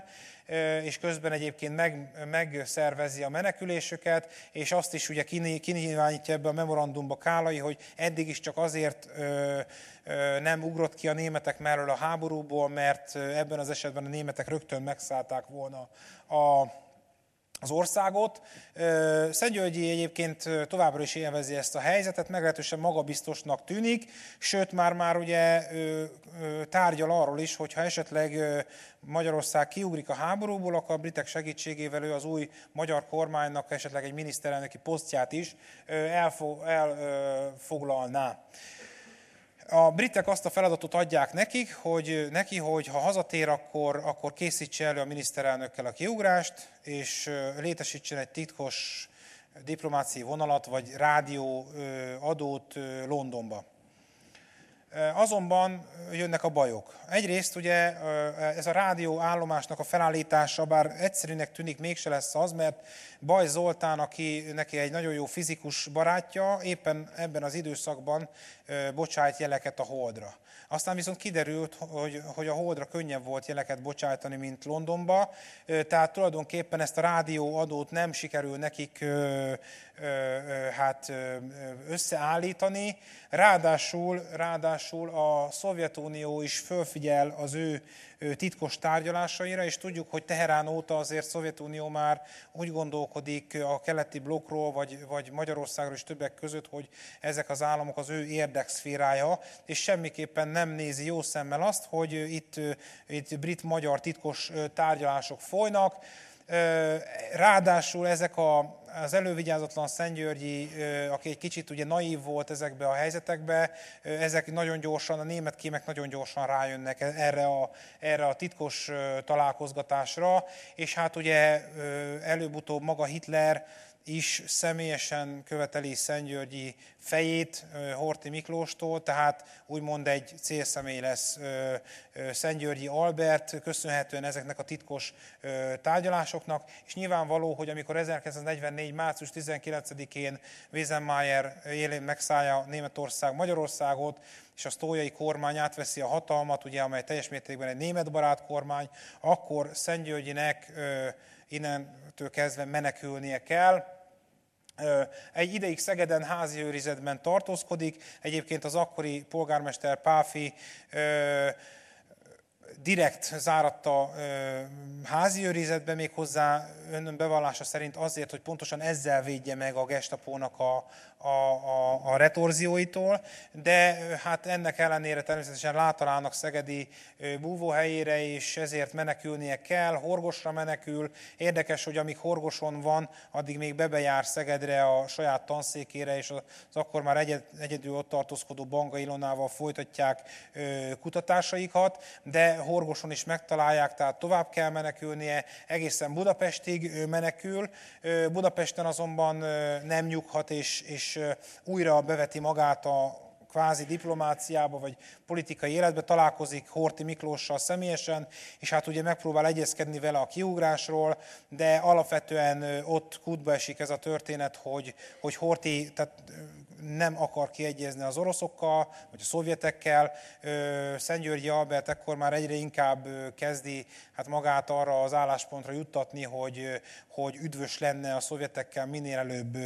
és közben egyébként meg, megszervezi a menekülésüket, és azt is ugye kinyilvánítja ebbe a memorandumba Kállai, hogy eddig is csak azért ö, ö, nem ugrott ki a németek mellől a háborúból, mert ebben az esetben a németek rögtön megszállták volna a az országot. Szentgyörgyi egyébként továbbra is élvezi ezt a helyzetet, meglehetősen magabiztosnak tűnik, sőt már már ugye tárgyal arról is, hogyha esetleg Magyarország kiugrik a háborúból, akkor a britek segítségével ő az új magyar kormánynak esetleg egy miniszterelnöki posztját is elfoglalná. A britek azt a feladatot adják nekik, hogy neki, hogy ha hazatér, akkor, akkor készítse elő a miniszterelnökkel a kiugrást, és létesítsen egy titkos diplomáciai vonalat, vagy rádióadót Londonba. Azonban jönnek a bajok. Egyrészt ugye ez a rádió állomásnak a felállítása, bár egyszerűnek tűnik, mégse lesz az, mert Bajs Zoltán, aki neki egy nagyon jó fizikus barátja, éppen ebben az időszakban bocsájt jeleket a Holdra. Aztán viszont kiderült, hogy, hogy a Holdra könnyebb volt jeleket bocsájtani, mint Londonba, tehát tulajdonképpen ezt a rádióadót nem sikerül nekik hát összeállítani. Ráadásul, ráadásul a Szovjetunió is fölfigyel az ő titkos tárgyalásaira, és tudjuk, hogy Teherán óta azért Szovjetunió már úgy gondolkodik a keleti blokkról, vagy, vagy Magyarországról is többek között, hogy ezek az államok az ő érdekszférája, és semmiképpen nem nézi jó szemmel azt, hogy itt, itt brit-magyar titkos tárgyalások folynak. Ráadásul ezek a, az elővigyázatlan Szentgyörgyi, aki egy kicsit ugye naív volt ezekbe a helyzetekbe, ezek nagyon gyorsan, a német kémek nagyon gyorsan rájönnek erre a, erre a titkos találkozgatásra, és hát ugye előbb-utóbb maga Hitler is személyesen követeli Szentgyörgyi fejét Horthy Miklóstól, tehát úgymond egy célszemély lesz Szentgyörgyi Albert, köszönhetően ezeknek a titkos tárgyalásoknak, és nyilvánvaló, hogy amikor ezerkilencszáznegyvennégy. március tizenkilencedikén Wiesenmeier élén megszállja Németország Magyarországot, és a sztójai kormány átveszi a hatalmat, ugye, amely teljes mértékben egy németbarát kormány, akkor Szentgyörgyinek innentől kezdve menekülnie kell. Egy ideig Szegeden házi őrizetben tartózkodik, egyébként az akkori polgármester Páfi direkt záratta házi őrizetbe, méghozzá önön bevallása szerint azért, hogy pontosan ezzel védje meg a gestapónak a, a, a, a retorzióitól, de hát ennek ellenére természetesen rátalálnak szegedi búvóhelyére, és ezért menekülnie kell, Horgosra menekül. Érdekes, hogy amíg Horgoson van, addig még bebejár Szegedre a saját tanszékére, és az akkor már egyed, egyedül ott tartózkodó Banga Ilonával folytatják kutatásaikat, de Horgoson is megtalálják, tehát tovább kell menekülnie, egészen Budapestig menekül. Budapesten azonban nem nyughat, és, és újra beveti magát a kvázi diplomáciába, vagy politikai életbe, találkozik Horthy Miklóssal személyesen, és hát ugye megpróbál egyezkedni vele a kiugrásról, de alapvetően ott kútba esik ez a történet, hogy, hogy Horthy tehát nem akar kiegyezni az oroszokkal, vagy a szovjetekkel. Szentgyörgyi Albert ekkor már egyre inkább kezdi hát magát arra az álláspontra juttatni, hogy, hogy üdvös lenne a szovjetekkel minél előbb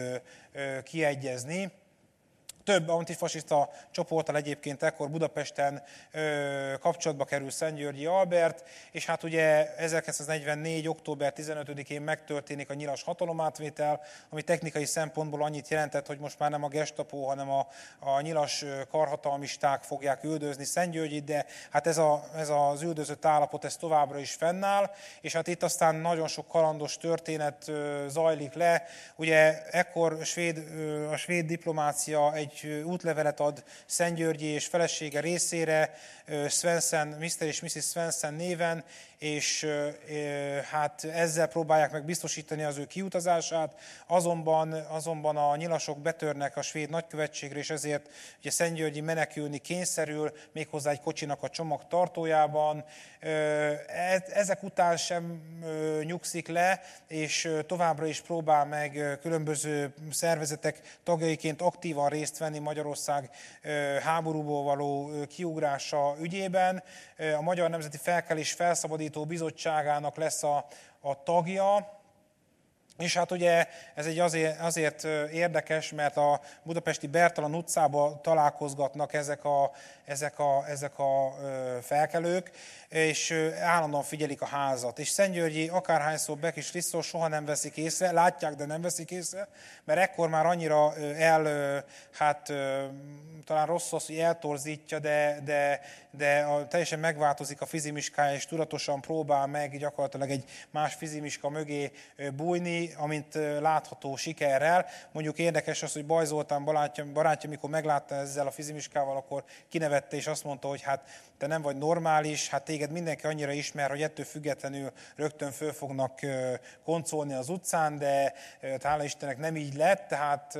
kiegyezni. Több antifasiszta csoporttal egyébként ekkor Budapesten ö, kapcsolatba kerül Szentgyörgyi Albert, és hát ugye ezerkilencszáznegyvennégy. október tizenötödikén megtörténik a nyilas hatalomátvétel, ami technikai szempontból annyit jelentett, hogy most már nem a gestapo, hanem a, a nyilas karhatalmisták fogják üldözni Szentgyörgyit, de hát ez, a, ez az üldözött állapot ez továbbra is fennáll, és hát itt aztán nagyon sok kalandos történet ö, zajlik le. Ugye ekkor svéd, ö, a svéd diplomácia egy útlevelet ad Szentgyörgyi és felesége részére, Svensson, miszter és missziz Svensson néven, és hát ezzel próbálják meg biztosítani az ő kiutazását, azonban, azonban a nyilasok betörnek a svéd nagykövetségre, és ezért ugye Szentgyörgyi menekülni kényszerül, méghozzá egy kocsinak a csomagtartójában. Ezek után sem nyugszik le, és továbbra is próbál meg különböző szervezetek tagjaiként aktívan részt venni Magyarország háborúból való kiugrása ügyében. A Magyar Nemzeti Felkelés Felszabadító Bizottságának lesz a, a tagja, És hát ugye ez egy azért, azért érdekes, mert a budapesti Bertalan utcában találkozgatnak ezek a, ezek a, ezek a felkelők, és állandóan figyelik a házat. És Szentgyörgyi akárhányszor be kis Krisztus soha nem veszik észre, látják, de nem veszik észre, mert ekkor már annyira el, hát talán rossz az, hogy eltorzítja, de, de, de a, teljesen megváltozik a fizimiskája, és tudatosan próbál meg gyakorlatilag egy más fizimiska mögé bújni, amint látható sikerrel. Mondjuk érdekes az, hogy Baj Zoltán barátja, barátja mikor meglátta ezzel a fizimiskával, akkor kinevette, és azt mondta, hogy hát te nem vagy normális, hát téged mindenki annyira ismer, hogy ettől függetlenül rögtön föl fognak koncolni az utcán, de hála Istennek nem így lett, tehát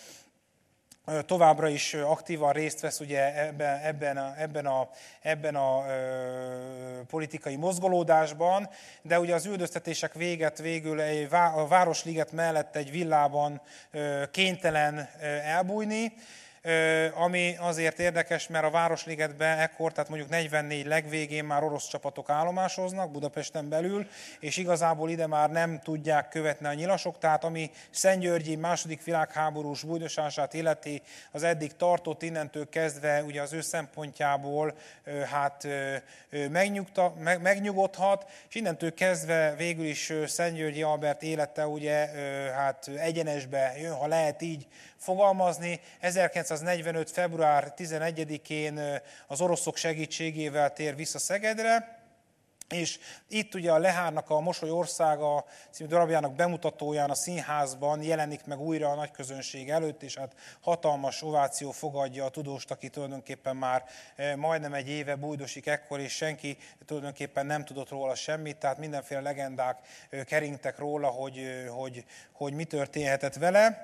továbbra is aktívan részt vesz ugye ebben, ebben a, ebben a, ebben a ö, politikai mozgolódásban, de ugye az üldöztetések véget végül egy, a Városliget mellett egy villában ö, kénytelen ö, elbújni, ami azért érdekes, mert a Városligetben ekkor, tehát mondjuk negyvennégy legvégén már orosz csapatok állomásoznak Budapesten belül, és igazából ide már nem tudják követni a nyilasok, tehát ami Szentgyörgyi második világháborús bújdosását illeti, az eddig tartott, innentől kezdve ugye az ő szempontjából hát megnyugta, meg, megnyugodhat, és innentől kezdve végül is Szentgyörgyi Albert élete ugye hát egyenesbe jön, ha lehet így fogalmazni. ezerkilencszáznegyvenöt. február tizenegyedikén az oroszok segítségével tér vissza Szegedre, és itt ugye a Lehárnak a Mosoly országa című darabjának bemutatóján a színházban jelenik meg újra a nagy közönség előtt, és hát hatalmas ováció fogadja a tudóst, aki tulajdonképpen már majdnem egy éve bújdosik ekkor, és senki tulajdonképpen nem tudott róla semmit, tehát mindenféle legendák keringtek róla, hogy, hogy, hogy mi történhetett vele.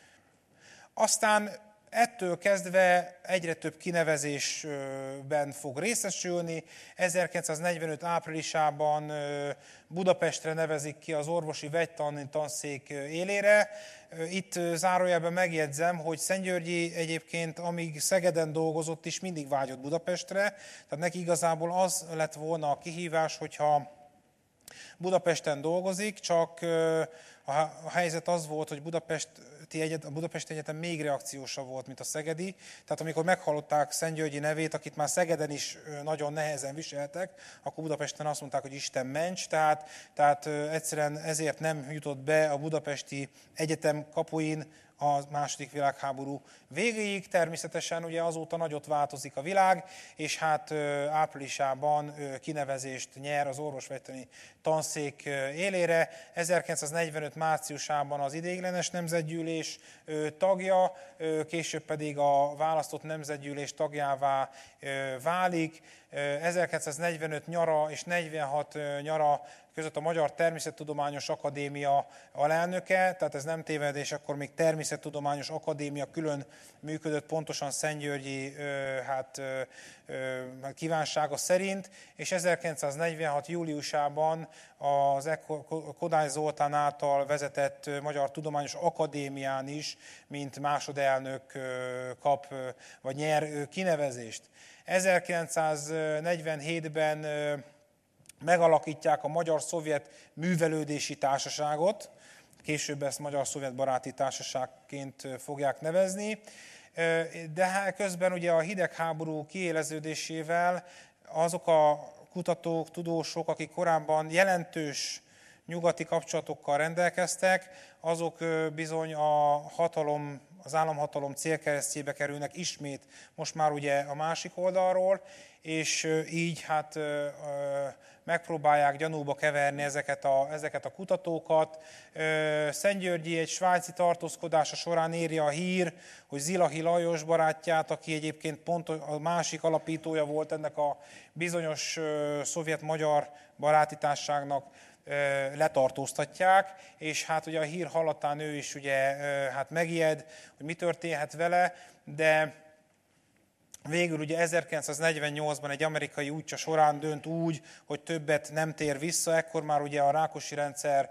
Aztán ettől kezdve egyre több kinevezésben fog részesülni. ezerkilencszáznegyvenöt. áprilisában Budapestre nevezik ki az orvosi vegytani tanszék élére. Itt zárójelben megjegyzem, hogy Szentgyörgyi egyébként, amíg Szegeden dolgozott is, mindig vágyott Budapestre. Tehát neki igazából az lett volna a kihívás, hogyha Budapesten dolgozik, csak a helyzet az volt, hogy Budapest a Budapesti Egyetem még reakciósabb volt, mint a szegedi. Tehát amikor meghallották Szentgyörgyi nevét, akit már Szegeden is nagyon nehezen viseltek, akkor Budapesten azt mondták, hogy Isten ments, tehát, tehát egyszerűen ezért nem jutott be a Budapesti Egyetem kapuin a második világháború végéig. Természetesen ugye azóta nagyot változik a világ, és hát áprilisában kinevezést nyer az orvosvegytani tanszék élére. ezerkilencszáznegyvenöt. márciusában az ideiglenes nemzetgyűlés tagja, később pedig a választott nemzetgyűlés tagjává válik. ezerkilencszáznegyvenöt nyara és negyvenhat nyara között a Magyar Természettudományos Akadémia alelnöke, tehát ez nem tévedés, akkor még Természettudományos Akadémia külön működött pontosan Szentgyörgyi hát, kívánsága szerint, és ezerkilencszáznegyvenhat. júliusában az Kodály Zoltán által vezetett Magyar Tudományos Akadémián is, mint másodelnök kap, vagy nyer kinevezést. ezerkilencszáznegyvenhétben megalakítják a Magyar-Szovjet Művelődési Társaságot, később ezt Magyar-Szovjet Baráti Társaságként fogják nevezni, de közben ugye a hidegháború kiéleződésével azok a kutatók, tudósok, akik korábban jelentős nyugati kapcsolatokkal rendelkeztek, azok bizony a hatalom, az államhatalom célkeresztjébe kerülnek ismét, most már ugye a másik oldalról, és így hát megpróbálják gyanúba keverni ezeket a, ezeket a kutatókat. Szentgyörgyi egy svájci tartózkodása során éri a hír, hogy Zilahi Lajos barátját, aki egyébként pont a másik alapítója volt ennek a bizonyos szovjet-magyar baráti társaságnak, letartóztatják, és hát ugye a hír hallatán ő is ugye hát megijed, hogy mi történhet vele, de végül ugye ezerkilencszáznegyvennyolcban egy amerikai útja során dönt úgy, hogy többet nem tér vissza, ekkor már ugye a Rákosi rendszer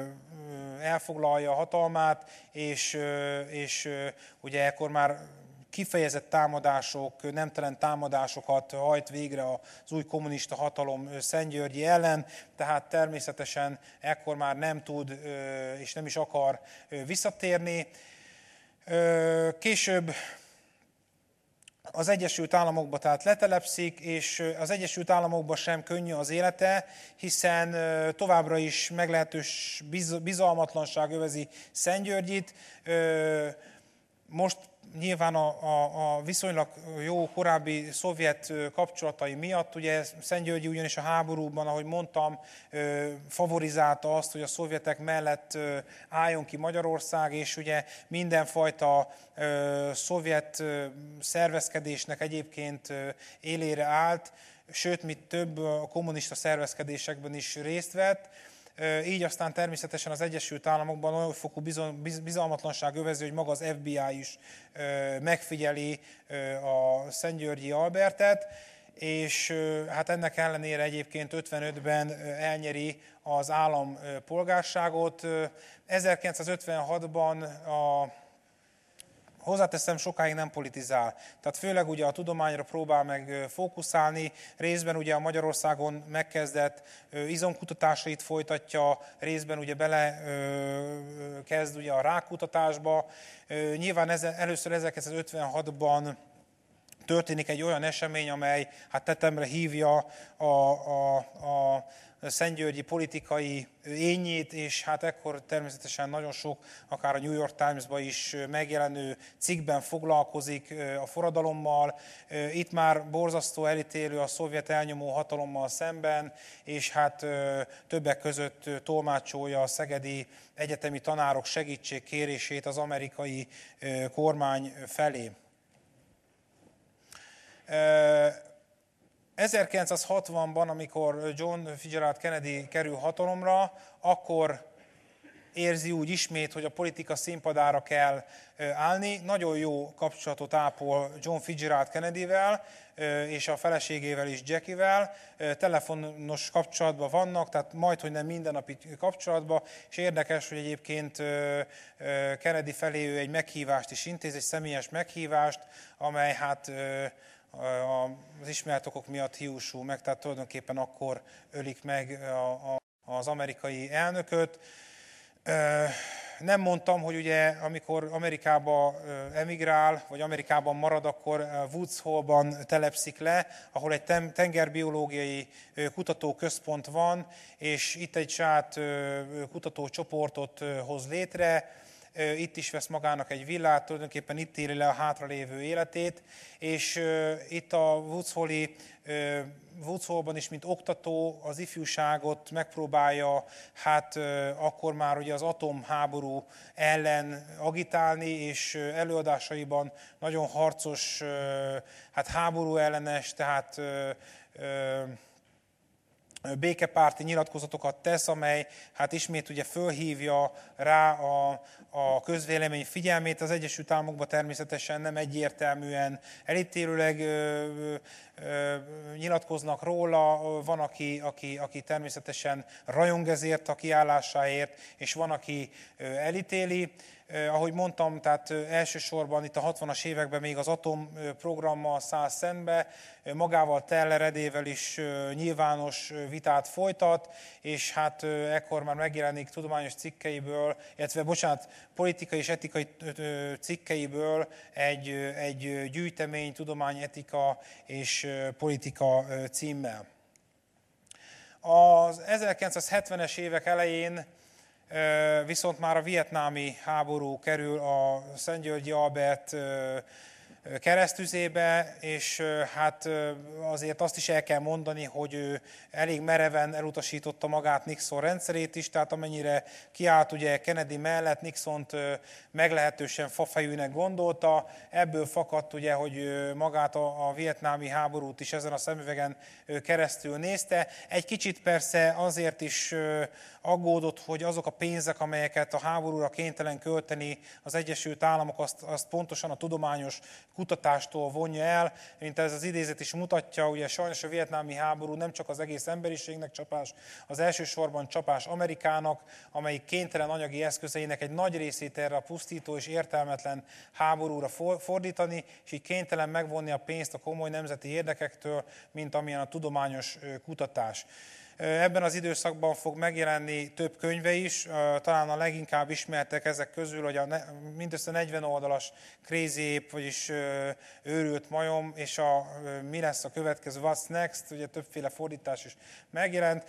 elfoglalja a hatalmát, és, és ugye ekkor már kifejezett támadások, nemtelen támadásokat hajt végre az új kommunista hatalom Szentgyörgyi ellen, tehát természetesen ekkor már nem tud és nem is akar visszatérni. Később az Egyesült Államokba tehát letelepszik, és az Egyesült Államokban sem könnyű az élete, hiszen továbbra is meglehetős bizalmatlanság övezi Szentgyörgyit. Most nyilván a, a, a viszonylag jó korábbi szovjet kapcsolatai miatt, ugye Szentgyörgyi ugyanis a háborúban, ahogy mondtam, favorizálta azt, hogy a szovjetek mellett álljon ki Magyarország, és ugye mindenfajta szovjet szervezkedésnek egyébként élére állt, sőt, mit több, a kommunista szervezkedésekben is részt vett. Így aztán természetesen az Egyesült Államokban olyan fokú bizalmatlanság övezi, hogy maga az ef bé i is megfigyeli a Szentgyörgyi Albertet, és hát ennek ellenére egyébként ötvenötben elnyeri az állampolgárságot. ezerkilencszázötvenhatban a Hozzáteszem, sokáig nem politizál. Tehát főleg ugye a tudományra próbál meg fókuszálni, részben ugye a Magyarországon megkezdett izomkutatásait folytatja, részben ugye bele kezd ugye a rákkutatásba. Nyilván először ezerkilencszázötvenhatban történik egy olyan esemény, amely hát tetemre hívja a, a, a szentgyörgyi politikai énnyét, és hát ekkor természetesen nagyon sok, akár a New York Times-ban is megjelenő cikkben foglalkozik a forradalommal. Itt már borzasztó elítélő a szovjet elnyomó hatalommal szemben, és hát többek között tolmácsolja a szegedi egyetemi tanárok segítségkérését az amerikai kormány felé. ezerkilencszázhatvanban, amikor John Fitzgerald Kennedy kerül hatalomra, akkor érzi úgy ismét, hogy a politika színpadára kell állni. Nagyon jó kapcsolatot ápol John Fitzgerald Kennedyvel, és a feleségével is, Jackie-vel. Telefonos kapcsolatban vannak, tehát majdhogy nem mindennapi kapcsolatban, és érdekes, hogy egyébként Kennedy felé ő egy meghívást is intéz, egy személyes meghívást, amely hát az ismert okok miatt hiúsul meg, tehát tulajdonképpen akkor ölik meg az amerikai elnököt. Nem mondtam, hogy ugye amikor Amerikába emigrál, vagy Amerikában marad, akkor Woods Hole-ban telepszik le, ahol egy tengerbiológiai kutatóközpont van, és itt egy saját kutatócsoportot hoz létre. Itt is vesz magának egy villát, tulajdonképpen itt éli le a hátralévő életét, és itt a Woods Hole-i Woods Hole-ban is, mint oktató, az ifjúságot megpróbálja, hát akkor már ugye az atomháború ellen agitálni, és előadásaiban nagyon harcos, hát háború ellenes, tehát békepárti nyilatkozatokat tesz, amely hát ismét ugye fölhívja rá a, a közvélemény figyelmét. Az Egyesült Államokban természetesen nem egyértelműen elítélőleg ö, ö, nyilatkoznak róla, van, aki, aki, aki természetesen rajong ezért a kiállásáért, és van, aki elítéli. Ahogy mondtam, tehát elsősorban itt a hatvanas években még az atomprogrammal száll szembe, magával Teller Edével is nyilvános vitát folytat, és hát ekkor már megjelenik tudományos cikkeiből, illetve, bocsánat, politikai és etikai cikkeiből egy, egy gyűjtemény, tudományetika és politika címmel. Az ezerkilencszázhetvenes évek elején viszont már a vietnámi háború kerül a Szentgyörgyi Albert keresztüzébe, és hát azért azt is el kell mondani, hogy ő elég mereven elutasította magát Nixon rendszerét is, tehát amennyire kiállt ugye Kennedy mellett, Nixont meglehetősen fafejűnek gondolta, ebből fakadt ugye, hogy magát a, a vietnámi háborút is ezen a szemüvegen keresztül nézte. Egy kicsit persze azért is aggódott, hogy azok a pénzek, amelyeket a háborúra kénytelen költeni az Egyesült Államok, azt, azt pontosan a tudományos kutatástól vonja el, mint ez az idézet is mutatja, ugye sajnos a vietnámi háború nem csak az egész emberiségnek csapás, az elsősorban csapás Amerikának, amelyik kénytelen anyagi eszközeinek egy nagy részét erre a pusztító és értelmetlen háborúra fordítani, és így kénytelen megvonni a pénzt a komoly nemzeti érdekektől, mint amilyen a tudományos kutatás. Ebben az időszakban fog megjelenni több könyve is, talán a leginkább ismertek ezek közül, hogy a mindössze negyven oldalas Crazy Ape, vagyis Őrült majom, és a Mi lesz a következő, What's Next, ugye többféle fordítás is megjelent,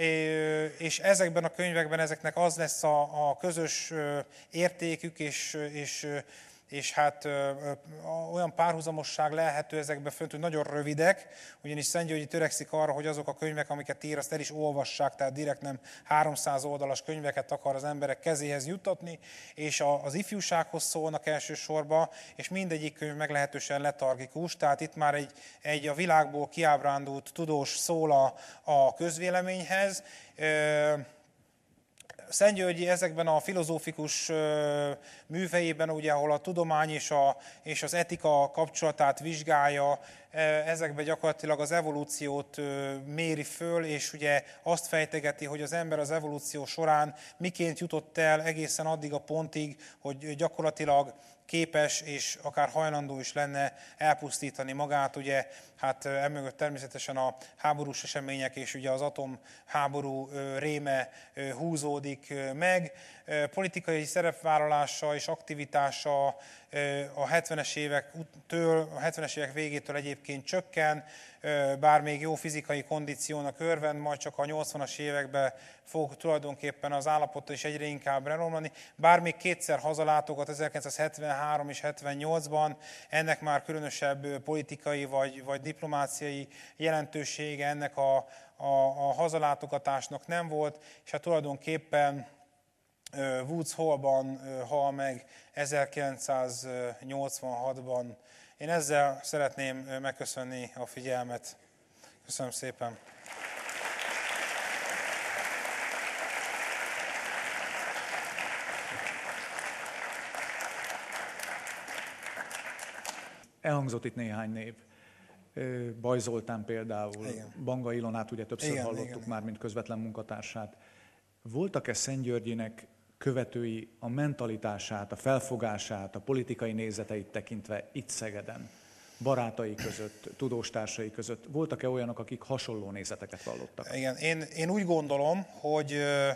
és ezekben a könyvekben ezeknek az lesz a, a közös értékük, és, és és hát ö, ö, olyan párhuzamosság lehető ezekbe fönt, hogy nagyon rövidek, ugyanis Szent Györgyi törekszik arra, hogy azok a könyvek, amiket ír, azt el is olvassák, tehát direkt nem háromszáz oldalas könyveket akar az emberek kezéhez juttatni, és a, az ifjúsághoz szólnak elsősorban, és mindegyik könyv meglehetősen letargikus, tehát itt már egy, egy a világból kiábrándult tudós szól a, a közvéleményhez. Ö, Szent Györgyi ezekben a filozófikus műveiben, ugye, ahol a tudomány és, a, és az etika kapcsolatát vizsgálja, ezekben gyakorlatilag az evolúciót méri föl, és ugye azt fejtegeti, hogy az ember az evolúció során miként jutott el egészen addig a pontig, hogy gyakorlatilag képes és akár hajlandó is lenne elpusztítani magát. Ugye, hát emögött természetesen a háborús események és ugye az atomháború réme húzódik meg. Politikai szerepvállalása és aktivitása a hetvenes évektől, a hetvenes évek végétől egyébként csökken, bár még jó fizikai kondíciónak örvend, majd csak a nyolcvanas években fog tulajdonképpen az állapota is egyre inkább relomlani. Bár még kétszer hazalátogat ezerkilencszázhetvenhárom és hetvennyolcban, ennek már különösebb politikai vagy, vagy diplomáciai jelentősége ennek a, a, a hazalátogatásnak nem volt, és hát tulajdonképpen Woods Hole-ban hal meg ezerkilencszáznyolcvanhatban. Én ezzel szeretném megköszönni a figyelmet. Köszönöm szépen! Elhangzott itt néhány név. Baj Zoltán például, igen. Banga Ilonát ugye többször igen, hallottuk igen. már, mint közvetlen munkatársát. Voltak-e Szent Györgyinek követői a mentalitását, a felfogását, a politikai nézeteit tekintve itt Szegeden, barátai között, tudóstársai között? Voltak-e olyanok, akik hasonló nézeteket vallottak? Igen, én, én úgy gondolom, hogy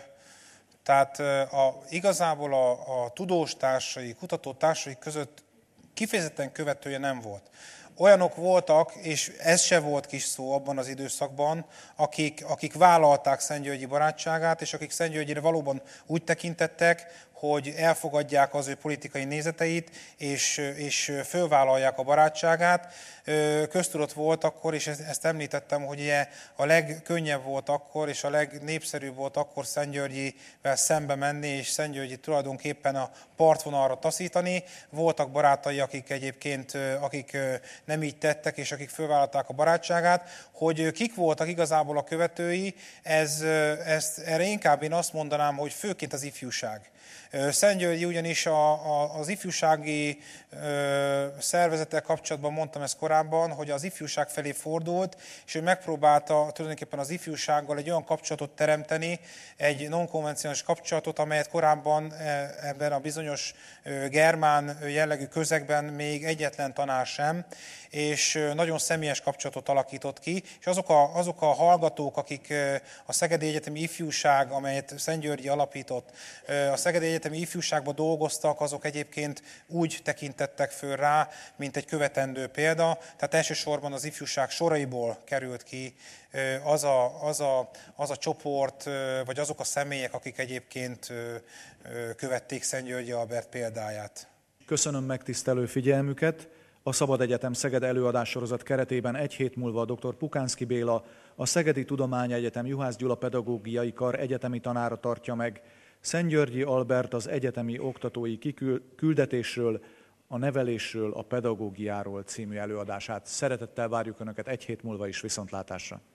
tehát a, igazából a, a tudóstársai, kutatótársai között kifejezetten követője nem volt. Olyanok voltak, és ez se volt kis szó abban az időszakban, akik, akik vállalták Szent Györgyi barátságát, és akik Szent Györgyire valóban úgy tekintettek, hogy elfogadják az ő politikai nézeteit, és, és fölvállalják a barátságát. Köztudott volt akkor, és ezt említettem, hogy a legkönnyebb volt akkor, és a legnépszerűbb volt akkor Szent Györgyivel szembe menni, és Szent Györgyit tulajdonképpen a partvonalra taszítani. Voltak barátai, akik egyébként akik nem így tettek, és akik fölvállalták a barátságát. Hogy kik voltak igazából a követői, ez, ezt, erre inkább én azt mondanám, hogy főként az ifjúság. Szent Györgyi ugyanis a, a, az ifjúsági ö, szervezettel kapcsolatban mondtam ezt korábban, hogy az ifjúság felé fordult, és ő megpróbálta tulajdonképpen az ifjúsággal egy olyan kapcsolatot teremteni, egy non-konvencionális kapcsolatot, amelyet korábban ebben a bizonyos germán jellegű közegben még egyetlen tanár sem, és nagyon személyes kapcsolatot alakított ki, és azok a, azok a hallgatók, akik a Szegedi Egyetemi Ifjúság, amelyet Szent Györgyi alapított, a Szegedi Egyetemi Ifjúságban dolgoztak, azok egyébként úgy tekintettek föl rá, mint egy követendő példa, tehát elsősorban az ifjúság soraiból került ki az a, az a, az a csoport, vagy azok a személyek, akik egyébként követték Szent Györgyi Albert példáját. Köszönöm megtisztelő figyelmüket! A Szabad Egyetem Szeged előadássorozat keretében egy hét múlva a dr. Pukánszky Béla, a Szegedi Tudományegyetem Juhász Gyula Pedagógiai Kar egyetemi tanára tartja meg Szent Györgyi Albert az egyetemi oktatói kiküldetésről, a nevelésről, a pedagógiáról című előadását. Szeretettel várjuk Önöket egy hét múlva is, viszontlátásra!